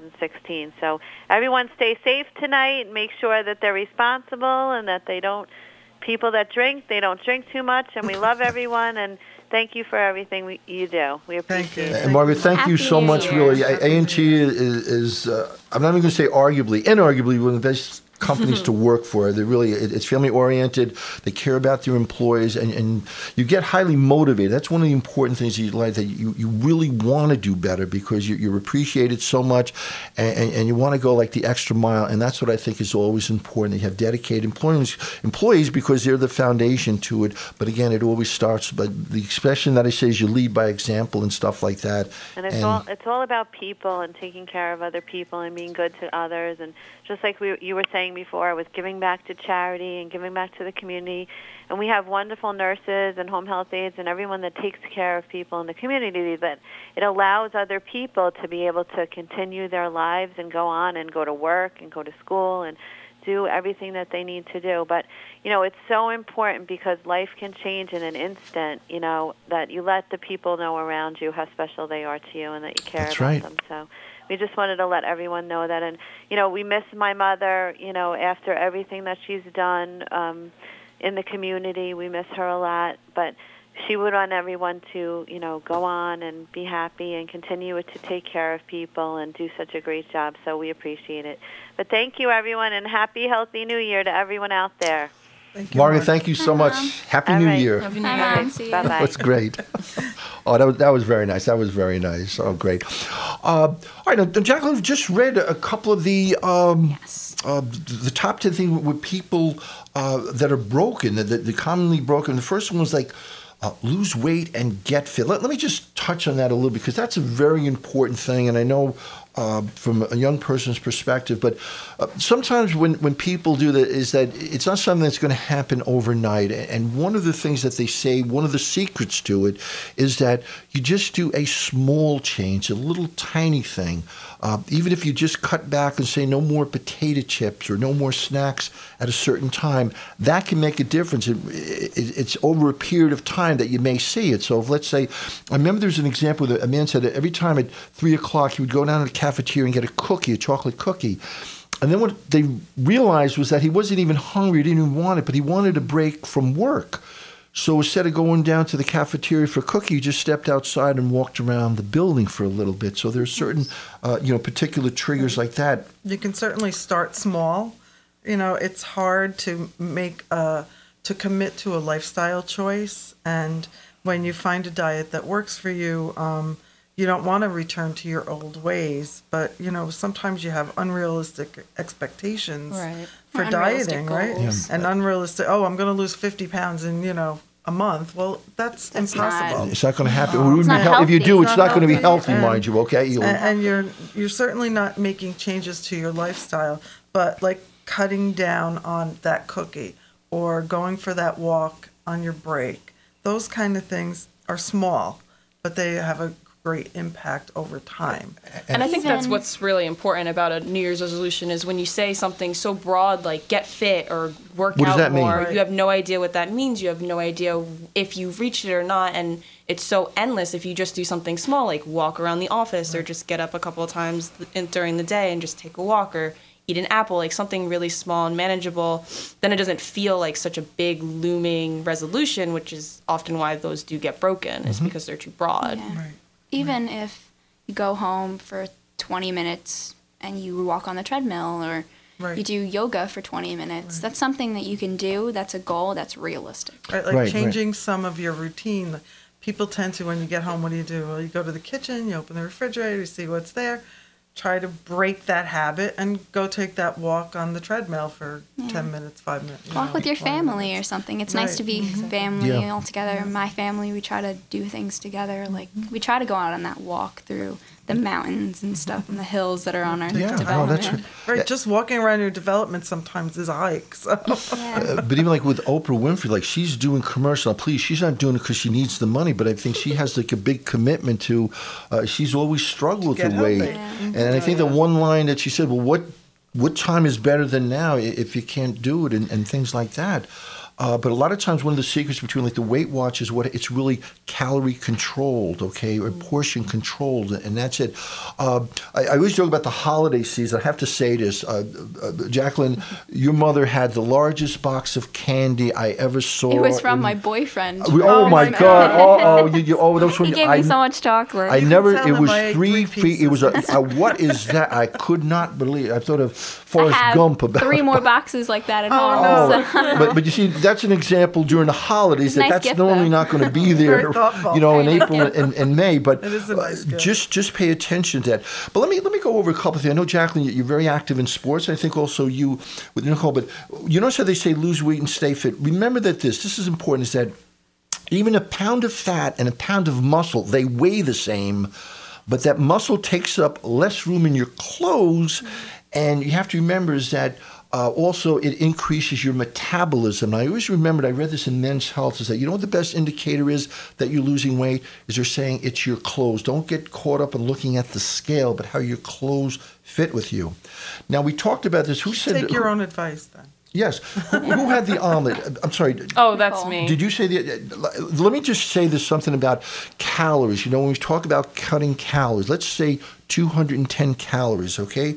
[SPEAKER 13] 2016. So everyone stay safe tonight and make sure that they're responsible and that people that drink, they don't drink too much, and we love everyone, and thank you for everything you do. We appreciate it.
[SPEAKER 3] And Margaret, thank you so much. Really, A&T is I'm not even going to say inarguably one of the best companies to work for. They're really, it's family oriented. They care about their employees, and you get highly motivated. That's one of the important things that you really want to do better because you're appreciated so much, and you want to go like the extra mile. And that's what I think is always important. You have dedicated employees because they're the foundation to it. But again, it always starts. But the expression that I say is you lead by example and stuff like that.
[SPEAKER 13] And it's all about people and taking care of other people and being good to others. And just like you were saying before, with giving back to charity and giving back to the community. And we have wonderful nurses and home health aides and everyone that takes care of people in the community, that it allows other people to be able to continue their lives and go on and go to work and go to school and do everything that they need to do. But, it's so important because life can change in an instant, that you let the people know around you how special they are to you and that you care
[SPEAKER 3] That's
[SPEAKER 13] about
[SPEAKER 3] right.
[SPEAKER 13] them. So we just wanted to let everyone know that. And, we miss my mother, after everything that she's done in the community. We miss her a lot. But she would want everyone to, go on and be happy and continue to take care of people and do such a great job. So we appreciate it. But thank you, everyone, and happy, healthy New Year to everyone out there.
[SPEAKER 3] Thank you, Margaret, thank you so much. Happy New Year.
[SPEAKER 5] Happy New Year. See you.
[SPEAKER 13] Bye-bye.
[SPEAKER 3] That's great. Oh, that was very nice. That was very nice. Oh, great. All right, now, Jacqueline, we've just read a couple of the top 10 things with people that are broken, the commonly broken. The first one was like lose weight and get fit. Let me just touch on that a little, because that's a very important thing, and I know from a young person's perspective, but sometimes when people do that, is that it's not something that's going to happen overnight. And one of the things that they say, one of the secrets to it, is that you just do a small change, a little tiny thing. Even if you just cut back and say no more potato chips or no more snacks at a certain time, that can make a difference. It's over a period of time that you may see it. So if, let's say, I remember there's an example that a man said that every time at 3 o'clock he would go down to the cafeteria and get a cookie, a chocolate cookie. And then what they realized was that he wasn't even hungry, he didn't even want it, but he wanted a break from work. So instead of going down to the cafeteria for a cookie, he just stepped outside and walked around the building for a little bit. So there's certain, particular triggers like that.
[SPEAKER 4] You can certainly start small. It's hard to to commit to a lifestyle choice. And when you find a diet that works for you, you don't want to return to your old ways. But, sometimes you have unrealistic expectations.
[SPEAKER 6] Right.
[SPEAKER 4] For dieting, right? Yeah. And unrealistic, I'm going to lose 50 pounds in, a month. Well, that's impossible.
[SPEAKER 3] It's not going to happen. If you do, it's not going to be healthy, mind you, okay?
[SPEAKER 4] And you're certainly not making changes to your lifestyle, but like cutting down on that cookie or going for that walk on your break. Those kind of things are small, but they have a great impact over time.
[SPEAKER 6] And I think that's what's really important about a New Year's resolution, is when you say something so broad like get fit or work out more,
[SPEAKER 3] right.
[SPEAKER 6] You have no idea what that means. You have no idea if you've reached it or not. And it's so endless if you just do something small, like walk around the office or just get up a couple of times during the day and just take a walk or eat an apple, like something really small and manageable. Then it doesn't feel like such a big looming resolution, which is often why those do get broken, is because they're too broad.
[SPEAKER 5] Yeah. Right. Even if you go home for 20 minutes and you walk on the treadmill or you do yoga for 20 minutes, that's something that you can do. That's a goal that's realistic.
[SPEAKER 4] Right, changing some of your routine. People tend to, when you get home, what do? Well, you go to the kitchen, you open the refrigerator, you see what's there. Try to break that habit and go take that walk on the treadmill for 10 minutes, 5 minutes.
[SPEAKER 5] Walk with your family or something. It's nice to be family all together. My family, we try to do things together. Like, we try to go out on that walk through the mountains and stuff and the hills that are on our development.
[SPEAKER 4] Right, just walking around your development sometimes is a hike. So.
[SPEAKER 3] But even like with Oprah Winfrey, like she's doing commercial. Please, she's not doing it because she needs the money, but I think she has like a big commitment to. She's always struggled with the weight, and I think the one line that she said, "Well, what time is better than now if you can't do it," and things like that. But a lot of times, one of the secrets between like the Weight Watch is it's really calorie controlled, okay, or portion controlled, and that's it. I always joke about the holiday season. I have to say this, Jacqueline, your mother had the largest box of candy I ever saw.
[SPEAKER 5] It was from my boyfriend.
[SPEAKER 3] Oh my God! That's when
[SPEAKER 5] he gave me so much chocolate.
[SPEAKER 3] I never. It was 3 feet. It was what is that? I could not believe. I thought of Forrest Gump about
[SPEAKER 5] 3 more boxes like that at home.
[SPEAKER 3] But you see, that's an example during the holidays that's normally not going to be there, in April and May. But
[SPEAKER 4] it is a nice
[SPEAKER 3] just pay attention to that. But let me go over a couple of things. I know, Jacqueline, you're very active in sports. I think also you with Nicole. But you notice how they say lose weight and stay fit. Remember that this is important. Is that even a pound of fat and a pound of muscle, they weigh the same, but that muscle takes up less room in your clothes. And you have to remember is that also it increases your metabolism. And I always remembered, I read this in Men's Health, is that what the best indicator is that you're losing weight is they're saying it's your clothes. Don't get caught up in looking at the scale, but how your clothes fit with you. Now, we talked about this. Who said...
[SPEAKER 4] Take your own advice, then.
[SPEAKER 3] Yes. Who had the omelet? I'm sorry.
[SPEAKER 6] Oh, that's me.
[SPEAKER 3] Did you say let me just say this something about calories. When we talk about cutting calories, let's say 210 calories, okay?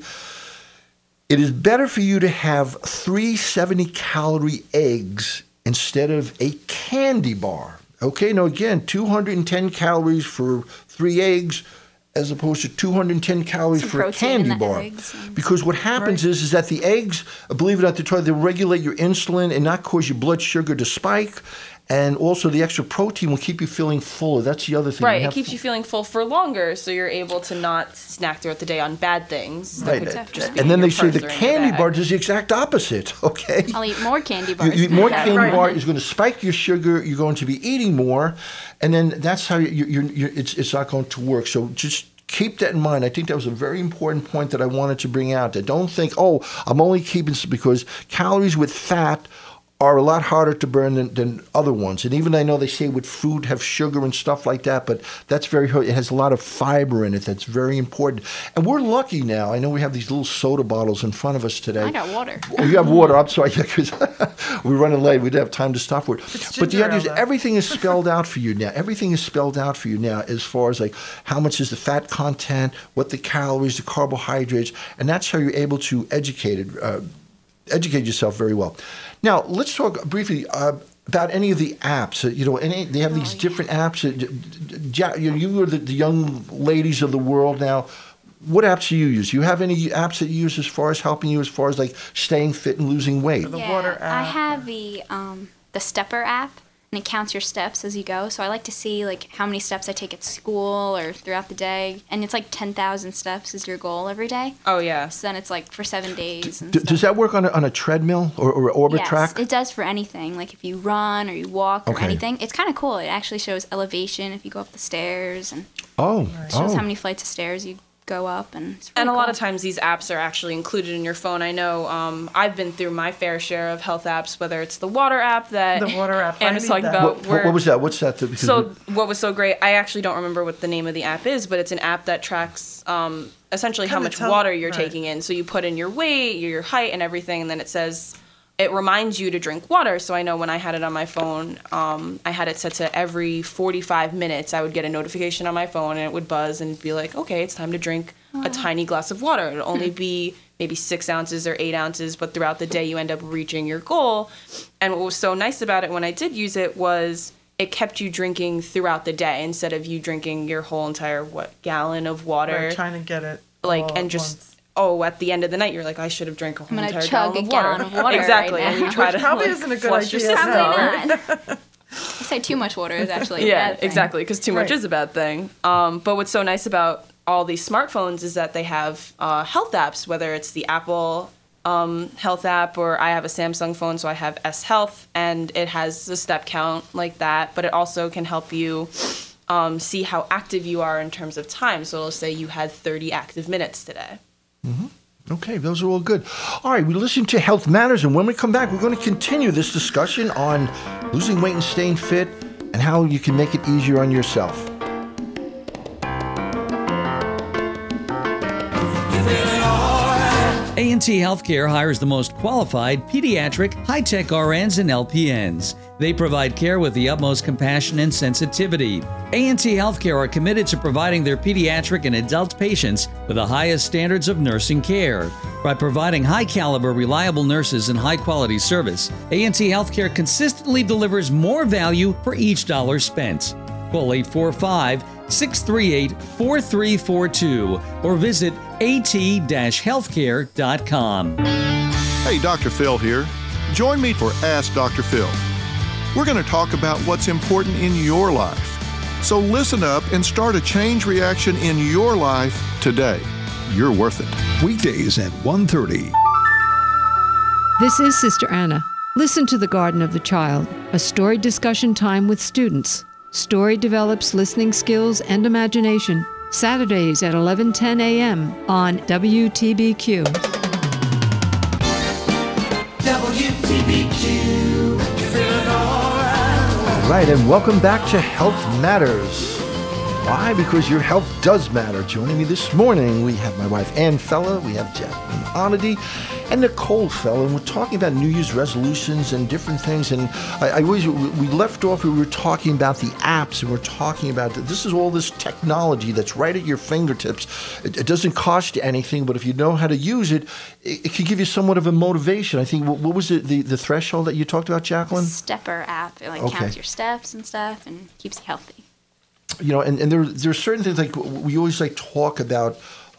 [SPEAKER 3] It is better for you to have 3 70-calorie eggs instead of a candy bar. Okay, now again, 210 calories for 3 eggs as opposed to 210 calories
[SPEAKER 5] Some
[SPEAKER 3] for a
[SPEAKER 5] protein in
[SPEAKER 3] candy
[SPEAKER 5] the
[SPEAKER 3] bar.
[SPEAKER 5] eggs.
[SPEAKER 3] Because what happens is that the eggs, believe it or not, they regulate your insulin and not cause your blood sugar to spike. And also the extra protein will keep you feeling fuller. That's the other thing.
[SPEAKER 6] Right, it keeps you feeling full for longer, so you're able to not snack throughout the day on bad things.
[SPEAKER 3] Right.
[SPEAKER 6] Just be
[SPEAKER 3] And then
[SPEAKER 6] in
[SPEAKER 3] they
[SPEAKER 6] your
[SPEAKER 3] say the
[SPEAKER 6] purse or in your
[SPEAKER 3] candy
[SPEAKER 6] bag.
[SPEAKER 3] bar does the exact opposite, okay?
[SPEAKER 5] I'll eat more candy
[SPEAKER 3] You
[SPEAKER 5] bars.
[SPEAKER 3] eat more
[SPEAKER 5] than
[SPEAKER 3] candy
[SPEAKER 5] that.
[SPEAKER 3] bar is going to spike your sugar. You're going to be eating more, and then that's how it's not going to work. So just keep that in mind. I think that was a very important point that I wanted to bring out. That don't think, oh, I'm only keeping, because calories with fat are a lot harder to burn than other ones. And even I know they say with food have sugar and stuff like that, but that's very hard. It has a lot of fiber in it. That's very important. And we're lucky now. I know we have these little soda bottles in front of us today.
[SPEAKER 5] I got water.
[SPEAKER 3] Oh, you have water. I'm sorry, because we're running late. We didn't have time to stop for it. But the idea is everything is spelled out for you now. Everything is spelled out for you now as far as like how much is the fat content, what the calories, the carbohydrates, and that's how you're able to educate yourself very well. Now, let's talk briefly about any of the apps. They have these different apps. You are the young ladies of the world now. What apps do you use? Do you have any apps that you use as far as helping you as far as like staying fit and losing weight?
[SPEAKER 4] The water app.
[SPEAKER 5] I have the Stepper app, and it counts your steps as you go. So I like to see like how many steps I take at school or throughout the day, and it's like 10,000 steps is your goal every day.
[SPEAKER 6] Oh yeah.
[SPEAKER 5] So then it's like for 7 days.
[SPEAKER 3] Does that work on a treadmill or an orbit
[SPEAKER 5] Yes,
[SPEAKER 3] track?
[SPEAKER 5] it does for anything. Like if you run or you walk or
[SPEAKER 3] Okay.
[SPEAKER 5] anything, it's kind of cool. It actually shows elevation if you go up the stairs, and
[SPEAKER 3] it
[SPEAKER 5] shows how many flights of stairs you go up, and it's really
[SPEAKER 6] And a lot
[SPEAKER 5] cool.
[SPEAKER 6] of times these apps are actually included in your phone. I know I've been through my fair share of health apps, whether it's the water app that Anna's talking about.
[SPEAKER 3] What was that? What's that?
[SPEAKER 6] So what was so great, I actually don't remember what the name of the app is, but it's an app that tracks essentially how
[SPEAKER 4] Kinda
[SPEAKER 6] much
[SPEAKER 4] tell-
[SPEAKER 6] water you're
[SPEAKER 4] right.
[SPEAKER 6] taking in. So you put in your weight, your height, and everything, and then it reminds you to drink water. So I know when I had it on my phone, I had it set to every 45 minutes, I would get a notification on my phone, and it would buzz and be like, okay, it's time to drink a tiny glass of water. It'll only be maybe 6 ounces or 8 ounces, but throughout the day you end up reaching your goal. And what was so nice about it when I did use it was it kept you drinking throughout the day instead of you drinking your whole entire, gallon of water.
[SPEAKER 4] Right, trying to get it
[SPEAKER 6] Like,
[SPEAKER 4] all
[SPEAKER 6] and
[SPEAKER 4] at
[SPEAKER 6] just...
[SPEAKER 4] once.
[SPEAKER 6] at the end of the night, you're like, I should have drank a whole
[SPEAKER 5] gonna
[SPEAKER 6] entire
[SPEAKER 5] chug
[SPEAKER 6] gallon
[SPEAKER 5] a
[SPEAKER 6] of water.
[SPEAKER 5] gallon of water
[SPEAKER 6] Exactly,
[SPEAKER 5] right
[SPEAKER 6] and you
[SPEAKER 5] now.
[SPEAKER 6] try
[SPEAKER 4] Which
[SPEAKER 6] to
[SPEAKER 4] probably
[SPEAKER 6] like,
[SPEAKER 4] isn't a good
[SPEAKER 6] flush your
[SPEAKER 4] idea.
[SPEAKER 6] system.
[SPEAKER 5] Probably not. I say too much water is actually a
[SPEAKER 6] Yeah,
[SPEAKER 5] bad thing.
[SPEAKER 6] exactly, because too much
[SPEAKER 4] Right.
[SPEAKER 6] is a bad thing. But what's so nice about all these smartphones is that they have health apps, whether it's the Apple health app, or I have a Samsung phone, so I have S Health, and it has a step count like that, but it also can help you see how active you are in terms of time. So it'll say you had 30 active minutes today.
[SPEAKER 3] Okay, those are all good. All right, we listen to Health Matters, and when we come back, we're going to continue this discussion on losing weight and staying fit and how you can make it easier on yourself.
[SPEAKER 7] A&T Healthcare hires the most qualified pediatric, high-tech RNs and LPNs. They provide care with the utmost compassion and sensitivity. A&T Healthcare are committed to providing their pediatric and adult patients with the highest standards of nursing care. By providing high-caliber, reliable nurses and high-quality service, A&T Healthcare consistently delivers more value for each dollar spent. Call 845-638-4342 or visit at-healthcare.com.
[SPEAKER 14] Hey, Dr. Phil here. Join me for Ask Dr. Phil. We're going to talk about what's important in your life. So listen up and start a change reaction in your life today. You're worth it.
[SPEAKER 15] Weekdays at 1:30.
[SPEAKER 16] This is Sister Anna. Listen to The Garden of the Child, a story discussion time with students. Story develops listening skills and imagination. Saturdays at 11:10 a.m. on WTBQ.
[SPEAKER 3] All right, and welcome back to Health Matters. Why? Because your health does matter. Joining me this morning, we have my wife Ann Fella, we have Jacqueline Onedy, and Nicole Fella, and we're talking about New Year's resolutions and different things. And we left off, we were talking about the apps, and we're talking about this is all this technology that's right at your fingertips. It doesn't cost you anything, but if you know how to use it, it can give you somewhat of a motivation. I think, what was it, the threshold that you talked about, Jacqueline?
[SPEAKER 5] Stepper app. It counts your steps and stuff and keeps you healthy.
[SPEAKER 3] You know, and there are certain things like we always talk about.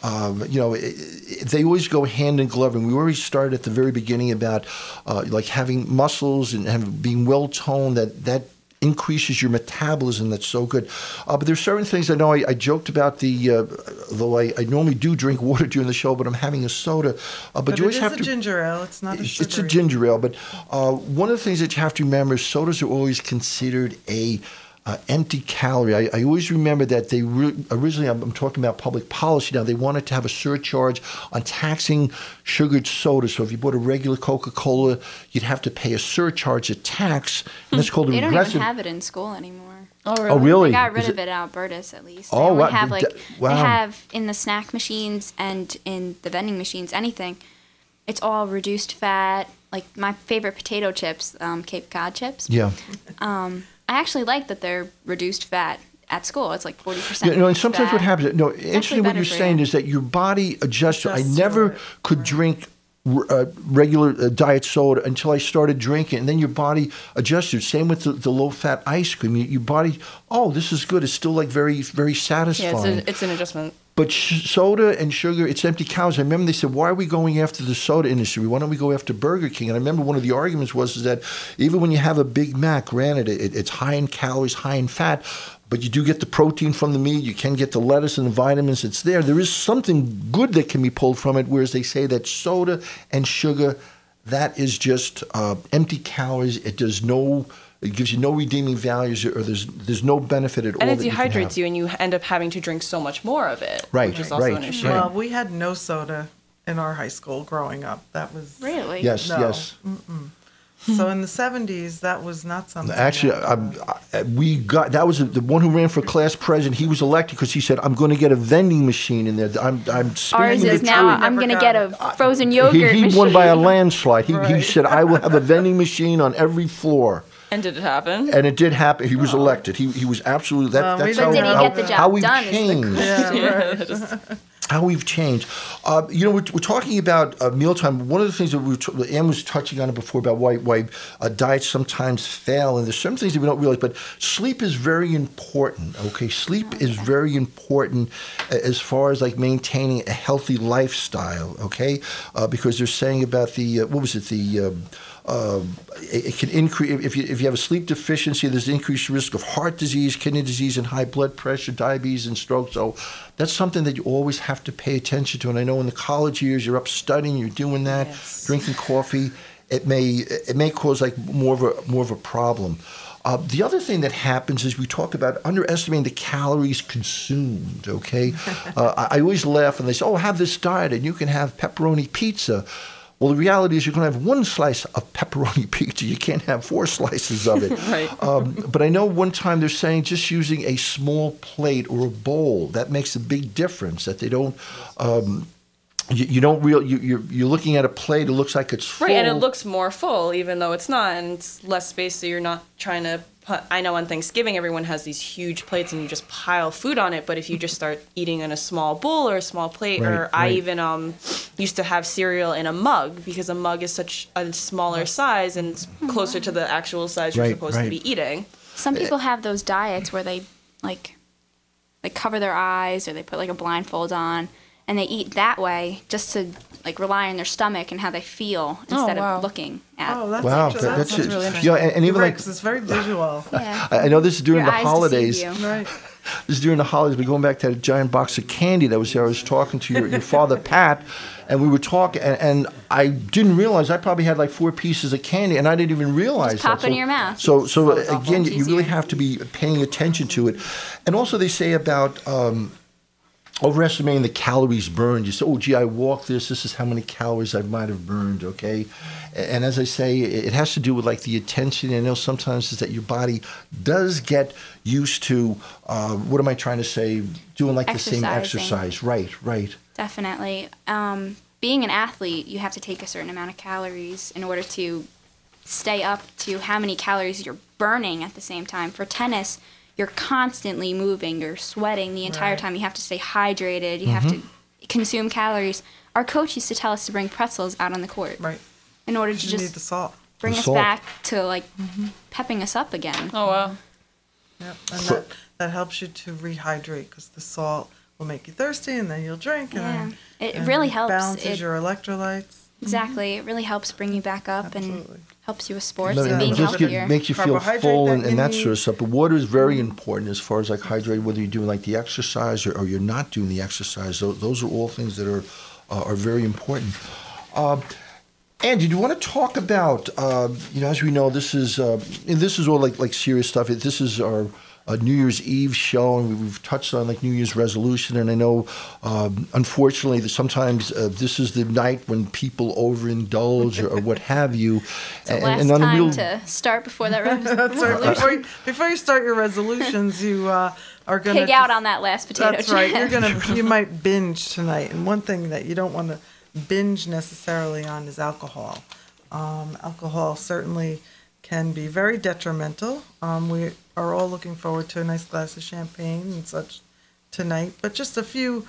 [SPEAKER 3] They always go hand in glove, and we already started at the very beginning about having muscles and being well toned. That increases your metabolism. That's so good. But there's certain things I know. I joked about though I normally do drink water during the show, but I'm having a soda. But you always have to. It's a
[SPEAKER 4] ginger ale. It's not a sugar.
[SPEAKER 3] It's a ginger ale. But one of the things that you have to remember is sodas are always considered a empty calorie. I always remember that they originally, I'm talking about public policy now, they wanted to have a surcharge on taxing sugared soda. So if you bought a regular Coca-Cola, you'd have to pay a surcharge, a tax, and that's called a regressive.
[SPEAKER 5] They don't even have it in school anymore.
[SPEAKER 3] Oh, really? Oh, really?
[SPEAKER 5] They got rid of it at Albertus, at least. They
[SPEAKER 3] wow.
[SPEAKER 5] only have they have in the snack machines and in the vending machines, anything. It's all reduced fat. Like my favorite potato chips, Cape Cod chips.
[SPEAKER 3] Yeah.
[SPEAKER 5] I actually like that they're reduced fat at school. It's like 40%.
[SPEAKER 3] Yeah, and sometimes what happens, interesting what you're saying is that your body adjusts. I never could drink regular diet soda until I started drinking, and then your body adjusted. Same with the low-fat ice cream. Your body, this is good. It's still very, very satisfying.
[SPEAKER 6] Yeah, it's an adjustment.
[SPEAKER 3] But soda and sugar, it's empty calories. I remember they said, why are we going after the soda industry? Why don't we go after Burger King? And I remember one of the arguments was that even when you have a Big Mac, granted, it's high in calories, high in fat, but you do get the protein from the meat. You can get the lettuce and the vitamins. It's there. There is something good that can be pulled from it, whereas they say that soda and sugar, that is just empty calories. It gives you no redeeming values, or there's no benefit at all.
[SPEAKER 6] And it dehydrates you, and you end up having to drink so much more of it, which is also an issue.
[SPEAKER 4] Well, we had no soda in our high school growing up. That was
[SPEAKER 5] really
[SPEAKER 3] yes.
[SPEAKER 4] Mm-mm. So in the 70s, that was not something.
[SPEAKER 3] Actually, that was the one who ran for class president. He was elected because he said, "I'm going to get a vending machine in there."
[SPEAKER 5] Ours is now. I'm going to get a frozen yogurt machine.
[SPEAKER 3] He won by a landslide. He said, "I will have a vending machine on every floor."
[SPEAKER 6] And did it happen?
[SPEAKER 3] And it did happen. He was elected. He was absolutely. That's
[SPEAKER 5] but did he get the job
[SPEAKER 3] we've
[SPEAKER 5] done?
[SPEAKER 3] changed. How we've changed. We're talking about mealtime. One of the things that Ann was touching on it before about why diets sometimes fail, and there's some things that we don't realize, but sleep is very important, okay? Sleep is very important as far as maintaining a healthy lifestyle, okay? Because they're saying about it can increase if you have a sleep deficiency. There's an increased risk of heart disease, kidney disease, and high blood pressure, diabetes, and stroke. So that's something that you always have to pay attention to. And I know in the college years, you're up studying, you're doing that, drinking coffee. It may cause more of a problem. The other thing that happens is we talk about underestimating the calories consumed, okay? I always laugh and they say, have this diet and you can have pepperoni pizza. Well, the reality is you're going to have one slice of pepperoni pizza. You can't have 4 slices of it.
[SPEAKER 6] Right.
[SPEAKER 3] But I know one time they're saying just using a small plate or a bowl, that makes a big difference, that they don't you're looking at a plate, it looks like it's full.
[SPEAKER 6] Right, and it looks more full even though it's not, and it's less space, so you're not trying to I know on Thanksgiving everyone has these huge plates and you just pile food on it, but if you just start eating in a small bowl or a small plate, I even used to have cereal in a mug because a mug is such a smaller size and it's closer to the actual size you're supposed to be eating.
[SPEAKER 5] Some people have those diets where they they cover their eyes or they put a blindfold on and they eat that way just to rely on their stomach and how they feel instead of looking at.
[SPEAKER 4] Oh, that's really interesting.
[SPEAKER 3] And even
[SPEAKER 4] it's very visual.
[SPEAKER 5] Yeah.
[SPEAKER 3] I know this is during
[SPEAKER 5] Your
[SPEAKER 3] the
[SPEAKER 5] eyes
[SPEAKER 3] holidays.
[SPEAKER 5] deceive you.
[SPEAKER 4] Right.
[SPEAKER 3] This is during the holidays. We're going back to that giant box of candy that was there. I was talking to your father, Pat, and we were talking, and I didn't realize I probably had 4 pieces of candy, and I didn't even realize
[SPEAKER 5] just pop
[SPEAKER 3] that.
[SPEAKER 5] in your mouth.
[SPEAKER 3] So again, you really have to be paying attention to it. And also they say about overestimating the calories burned. You say, oh, gee, I walked this. This is how many calories I might have burned, okay? And as I say, it has to do with like the intensity. I know sometimes is that your body does get used to, what am I trying to say, doing like the same exercise. Right.
[SPEAKER 5] Definitely. Being an athlete, you have to take a certain amount of calories in order to stay up to how many calories you're burning at the same time. For tennis, you're constantly moving, you're sweating the entire time. You have to stay hydrated, you have to consume calories. Our coach used to tell us to bring pretzels out on the court.
[SPEAKER 4] Right.
[SPEAKER 5] In order to
[SPEAKER 4] You
[SPEAKER 5] just
[SPEAKER 4] need the salt.
[SPEAKER 5] bring
[SPEAKER 3] The
[SPEAKER 5] us
[SPEAKER 3] salt.
[SPEAKER 5] back to like pepping us up again.
[SPEAKER 6] Oh, wow.
[SPEAKER 4] Yep. And that helps you to rehydrate because the salt will make you thirsty and then you'll drink. And
[SPEAKER 5] It really helps.
[SPEAKER 4] Balances your electrolytes.
[SPEAKER 5] Exactly. It really helps bring you back up and helps you with sports
[SPEAKER 3] No,
[SPEAKER 5] and being
[SPEAKER 3] just
[SPEAKER 5] healthier.
[SPEAKER 3] makes you feel full and that sort of stuff. But water is very important as far as like hydrating, whether you're doing like the exercise or you're not doing the exercise. Those are all things that are very important. Andy, do you want to talk about, as we know, this is all like serious stuff. This is our New Year's Eve show, and we've touched on like New Year's resolution. And I know, unfortunately, that sometimes this is the night when people overindulge or what have you.
[SPEAKER 5] It's the last time to start before that
[SPEAKER 4] That's right. Before you start your resolutions, you are going to
[SPEAKER 5] pig out on that last potato
[SPEAKER 4] That's
[SPEAKER 5] chip.
[SPEAKER 4] right. You might binge tonight. And one thing that you don't want to binge necessarily on is alcohol. Alcohol certainly can be very detrimental. We are all looking forward to a nice glass of champagne and such tonight. But just a few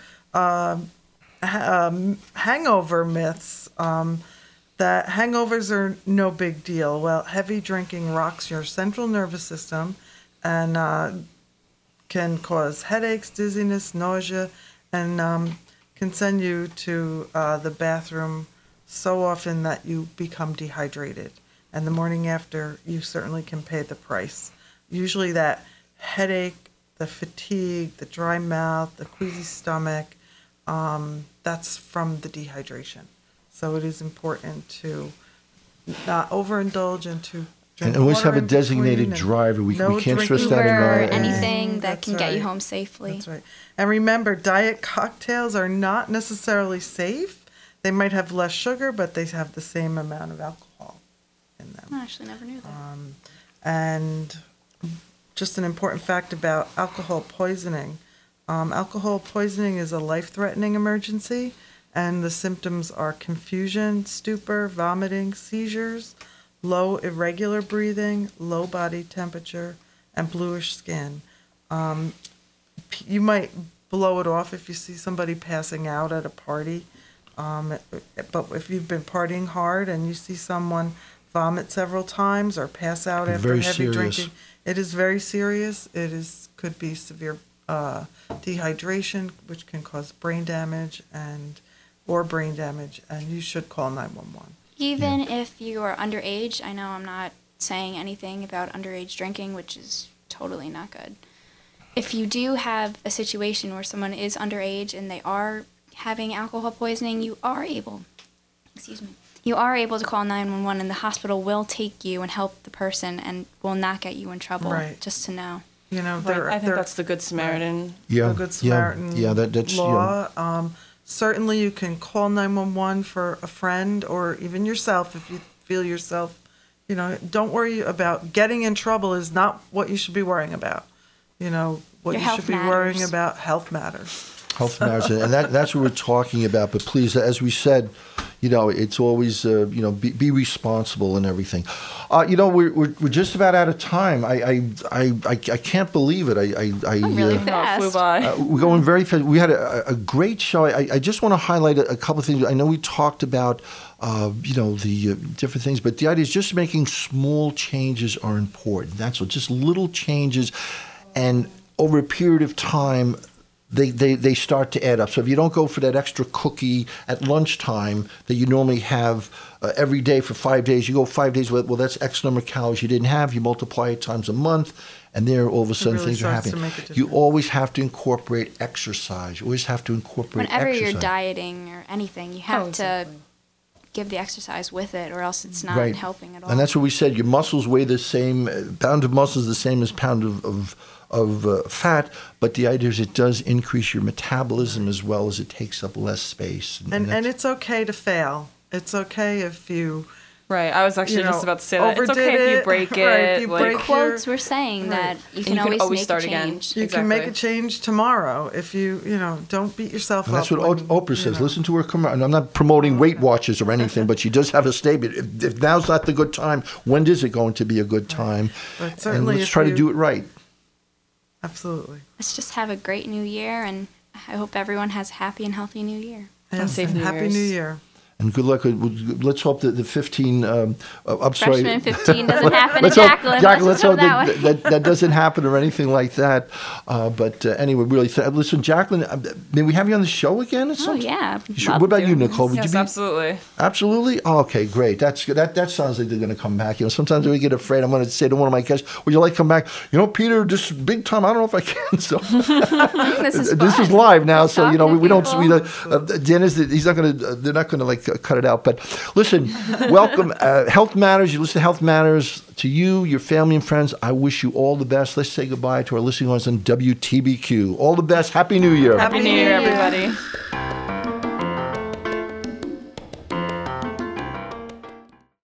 [SPEAKER 4] hangover myths. That hangovers are no big deal. Well, heavy drinking rocks your central nervous system and can cause headaches, dizziness, nausea, and can send you to the bathroom so often that you become dehydrated. And the morning after, you certainly can pay the price. Usually that headache, the fatigue, the dry mouth, the queasy stomach, that's from the dehydration. So it is important to not overindulge and to drink
[SPEAKER 3] and always
[SPEAKER 4] water
[SPEAKER 3] have a
[SPEAKER 4] in
[SPEAKER 3] designated
[SPEAKER 4] between,
[SPEAKER 3] driver. We can't stress
[SPEAKER 5] Uber
[SPEAKER 3] that
[SPEAKER 5] or
[SPEAKER 3] enough.
[SPEAKER 5] anything that
[SPEAKER 4] That's
[SPEAKER 5] can get you
[SPEAKER 4] right.
[SPEAKER 5] home safely.
[SPEAKER 4] That's right. And remember, diet cocktails are not necessarily safe. They might have less sugar, but they have the same amount of alcohol in them.
[SPEAKER 5] I actually never knew that.
[SPEAKER 4] And just an important fact about alcohol poisoning. Alcohol poisoning is a life-threatening emergency, and the symptoms are confusion, stupor, vomiting, seizures, low irregular breathing, low body temperature, and bluish skin. You might blow it off if you see somebody passing out at a party, but if you've been partying hard and you see someone vomit several times or pass out after
[SPEAKER 3] Very
[SPEAKER 4] heavy
[SPEAKER 3] serious.
[SPEAKER 4] drinking, it is very serious. Could be severe dehydration, which can cause brain damage and you should call 911.
[SPEAKER 5] Even if you are underage, I know I'm not saying anything about underage drinking, which is totally not good. If you do have a situation where someone is underage and they are having alcohol poisoning, you are able to call 911 and the hospital will take you and help the person and will not get you in trouble,
[SPEAKER 4] Right.
[SPEAKER 5] just to know.
[SPEAKER 4] You know,
[SPEAKER 6] I think that's the Good Samaritan.
[SPEAKER 3] Yeah,
[SPEAKER 4] the Good Samaritan
[SPEAKER 3] that's
[SPEAKER 4] law. Certainly you can call 911 for a friend or even yourself if you feel yourself, don't worry about getting in trouble is not what you should be worrying about. What
[SPEAKER 5] Your
[SPEAKER 4] you
[SPEAKER 5] health
[SPEAKER 4] should be
[SPEAKER 5] matters.
[SPEAKER 4] worrying about, health matters.
[SPEAKER 3] Health matters, and that's what we're talking about. But please, as we said, it's always be responsible and everything. We're just about out of time. I can't believe it.
[SPEAKER 5] Really fast.
[SPEAKER 6] Flew by.
[SPEAKER 3] We're going very fast. We had a great show. I just want to highlight a couple of things. I know we talked about the different things, but the idea is just making small changes are important. That's all. Just little changes, and over a period of time, they start to add up. So if you don't go for that extra cookie at lunchtime that you normally have every day for 5 days, you go 5 days, well, that's X number of calories you didn't have. You multiply it times a month, and there all of a sudden
[SPEAKER 4] really
[SPEAKER 3] things are
[SPEAKER 4] starts to
[SPEAKER 3] happening.
[SPEAKER 4] make a difference.
[SPEAKER 3] You always have to incorporate exercise. You always have to incorporate
[SPEAKER 5] Whenever
[SPEAKER 3] exercise.
[SPEAKER 5] you're dieting or anything, you have to give the exercise with it, or else it's not
[SPEAKER 3] Right.
[SPEAKER 5] helping at all.
[SPEAKER 3] And that's what we said. Your muscles weigh the same. Pound of muscle is the same as pound of fat, but the idea is it does increase your metabolism as well as it takes up less space.
[SPEAKER 4] And it's okay to fail. It's okay if you.
[SPEAKER 6] Right, I was actually just about to say that. It's
[SPEAKER 4] overdid
[SPEAKER 6] okay if you
[SPEAKER 4] it.
[SPEAKER 6] break it.
[SPEAKER 4] Right, if you
[SPEAKER 6] like,
[SPEAKER 4] break
[SPEAKER 5] Quotes were saying that you can always make
[SPEAKER 6] start
[SPEAKER 5] a
[SPEAKER 6] again.
[SPEAKER 5] change.
[SPEAKER 4] You can make a change tomorrow if you don't beat yourself
[SPEAKER 3] And
[SPEAKER 4] up.
[SPEAKER 3] that's what Oprah says. Listen to her commercial. And I'm not promoting Weight Watchers or anything, but she does have a statement. If now's not the good time, when is it going to be a good time?
[SPEAKER 4] But
[SPEAKER 3] And
[SPEAKER 4] certainly
[SPEAKER 3] let's
[SPEAKER 4] if
[SPEAKER 3] try to
[SPEAKER 4] you-
[SPEAKER 3] do it right.
[SPEAKER 4] Absolutely.
[SPEAKER 5] Let's just have a great new year, and I hope everyone has a happy and healthy new year.
[SPEAKER 4] Yes,
[SPEAKER 6] safe
[SPEAKER 4] and
[SPEAKER 6] New
[SPEAKER 4] Happy
[SPEAKER 6] Year's.
[SPEAKER 4] New Year.
[SPEAKER 3] And good luck. Let's hope that the 15. I'm sorry.
[SPEAKER 5] Freshman 15 doesn't happen in
[SPEAKER 3] Let's hope-
[SPEAKER 5] Jacqueline.
[SPEAKER 3] Jacqueline, let's
[SPEAKER 5] Let's hope
[SPEAKER 3] hope
[SPEAKER 5] that
[SPEAKER 3] that doesn't happen or anything like that. But anyway, really, listen, Jacqueline, may we have you on the show again? At
[SPEAKER 5] Oh,
[SPEAKER 3] some
[SPEAKER 5] yeah.
[SPEAKER 3] Sure.
[SPEAKER 5] Love
[SPEAKER 3] What about
[SPEAKER 5] to.
[SPEAKER 3] you, Nicole? Would
[SPEAKER 6] yes,
[SPEAKER 3] you be
[SPEAKER 6] absolutely.
[SPEAKER 3] Absolutely. Oh, okay, great. That's good. That sounds like they're going to come back. Sometimes we get afraid. I'm going to say to one of my guests, "Would you like to come back?" Peter, this big time. I don't know if I can. So
[SPEAKER 5] This is
[SPEAKER 3] this is
[SPEAKER 5] fun.
[SPEAKER 3] live now. So
[SPEAKER 5] Talking to
[SPEAKER 3] we don't.
[SPEAKER 5] people.
[SPEAKER 3] Dennis, he's not going to. They're not going to cut it out. But listen, welcome. Health Matters. You listen to Health Matters. To you, your family and friends, I wish you all the best. Let's say goodbye to our listening audience on WTBQ. All the best. Happy New Year.
[SPEAKER 6] Happy New Year, everybody.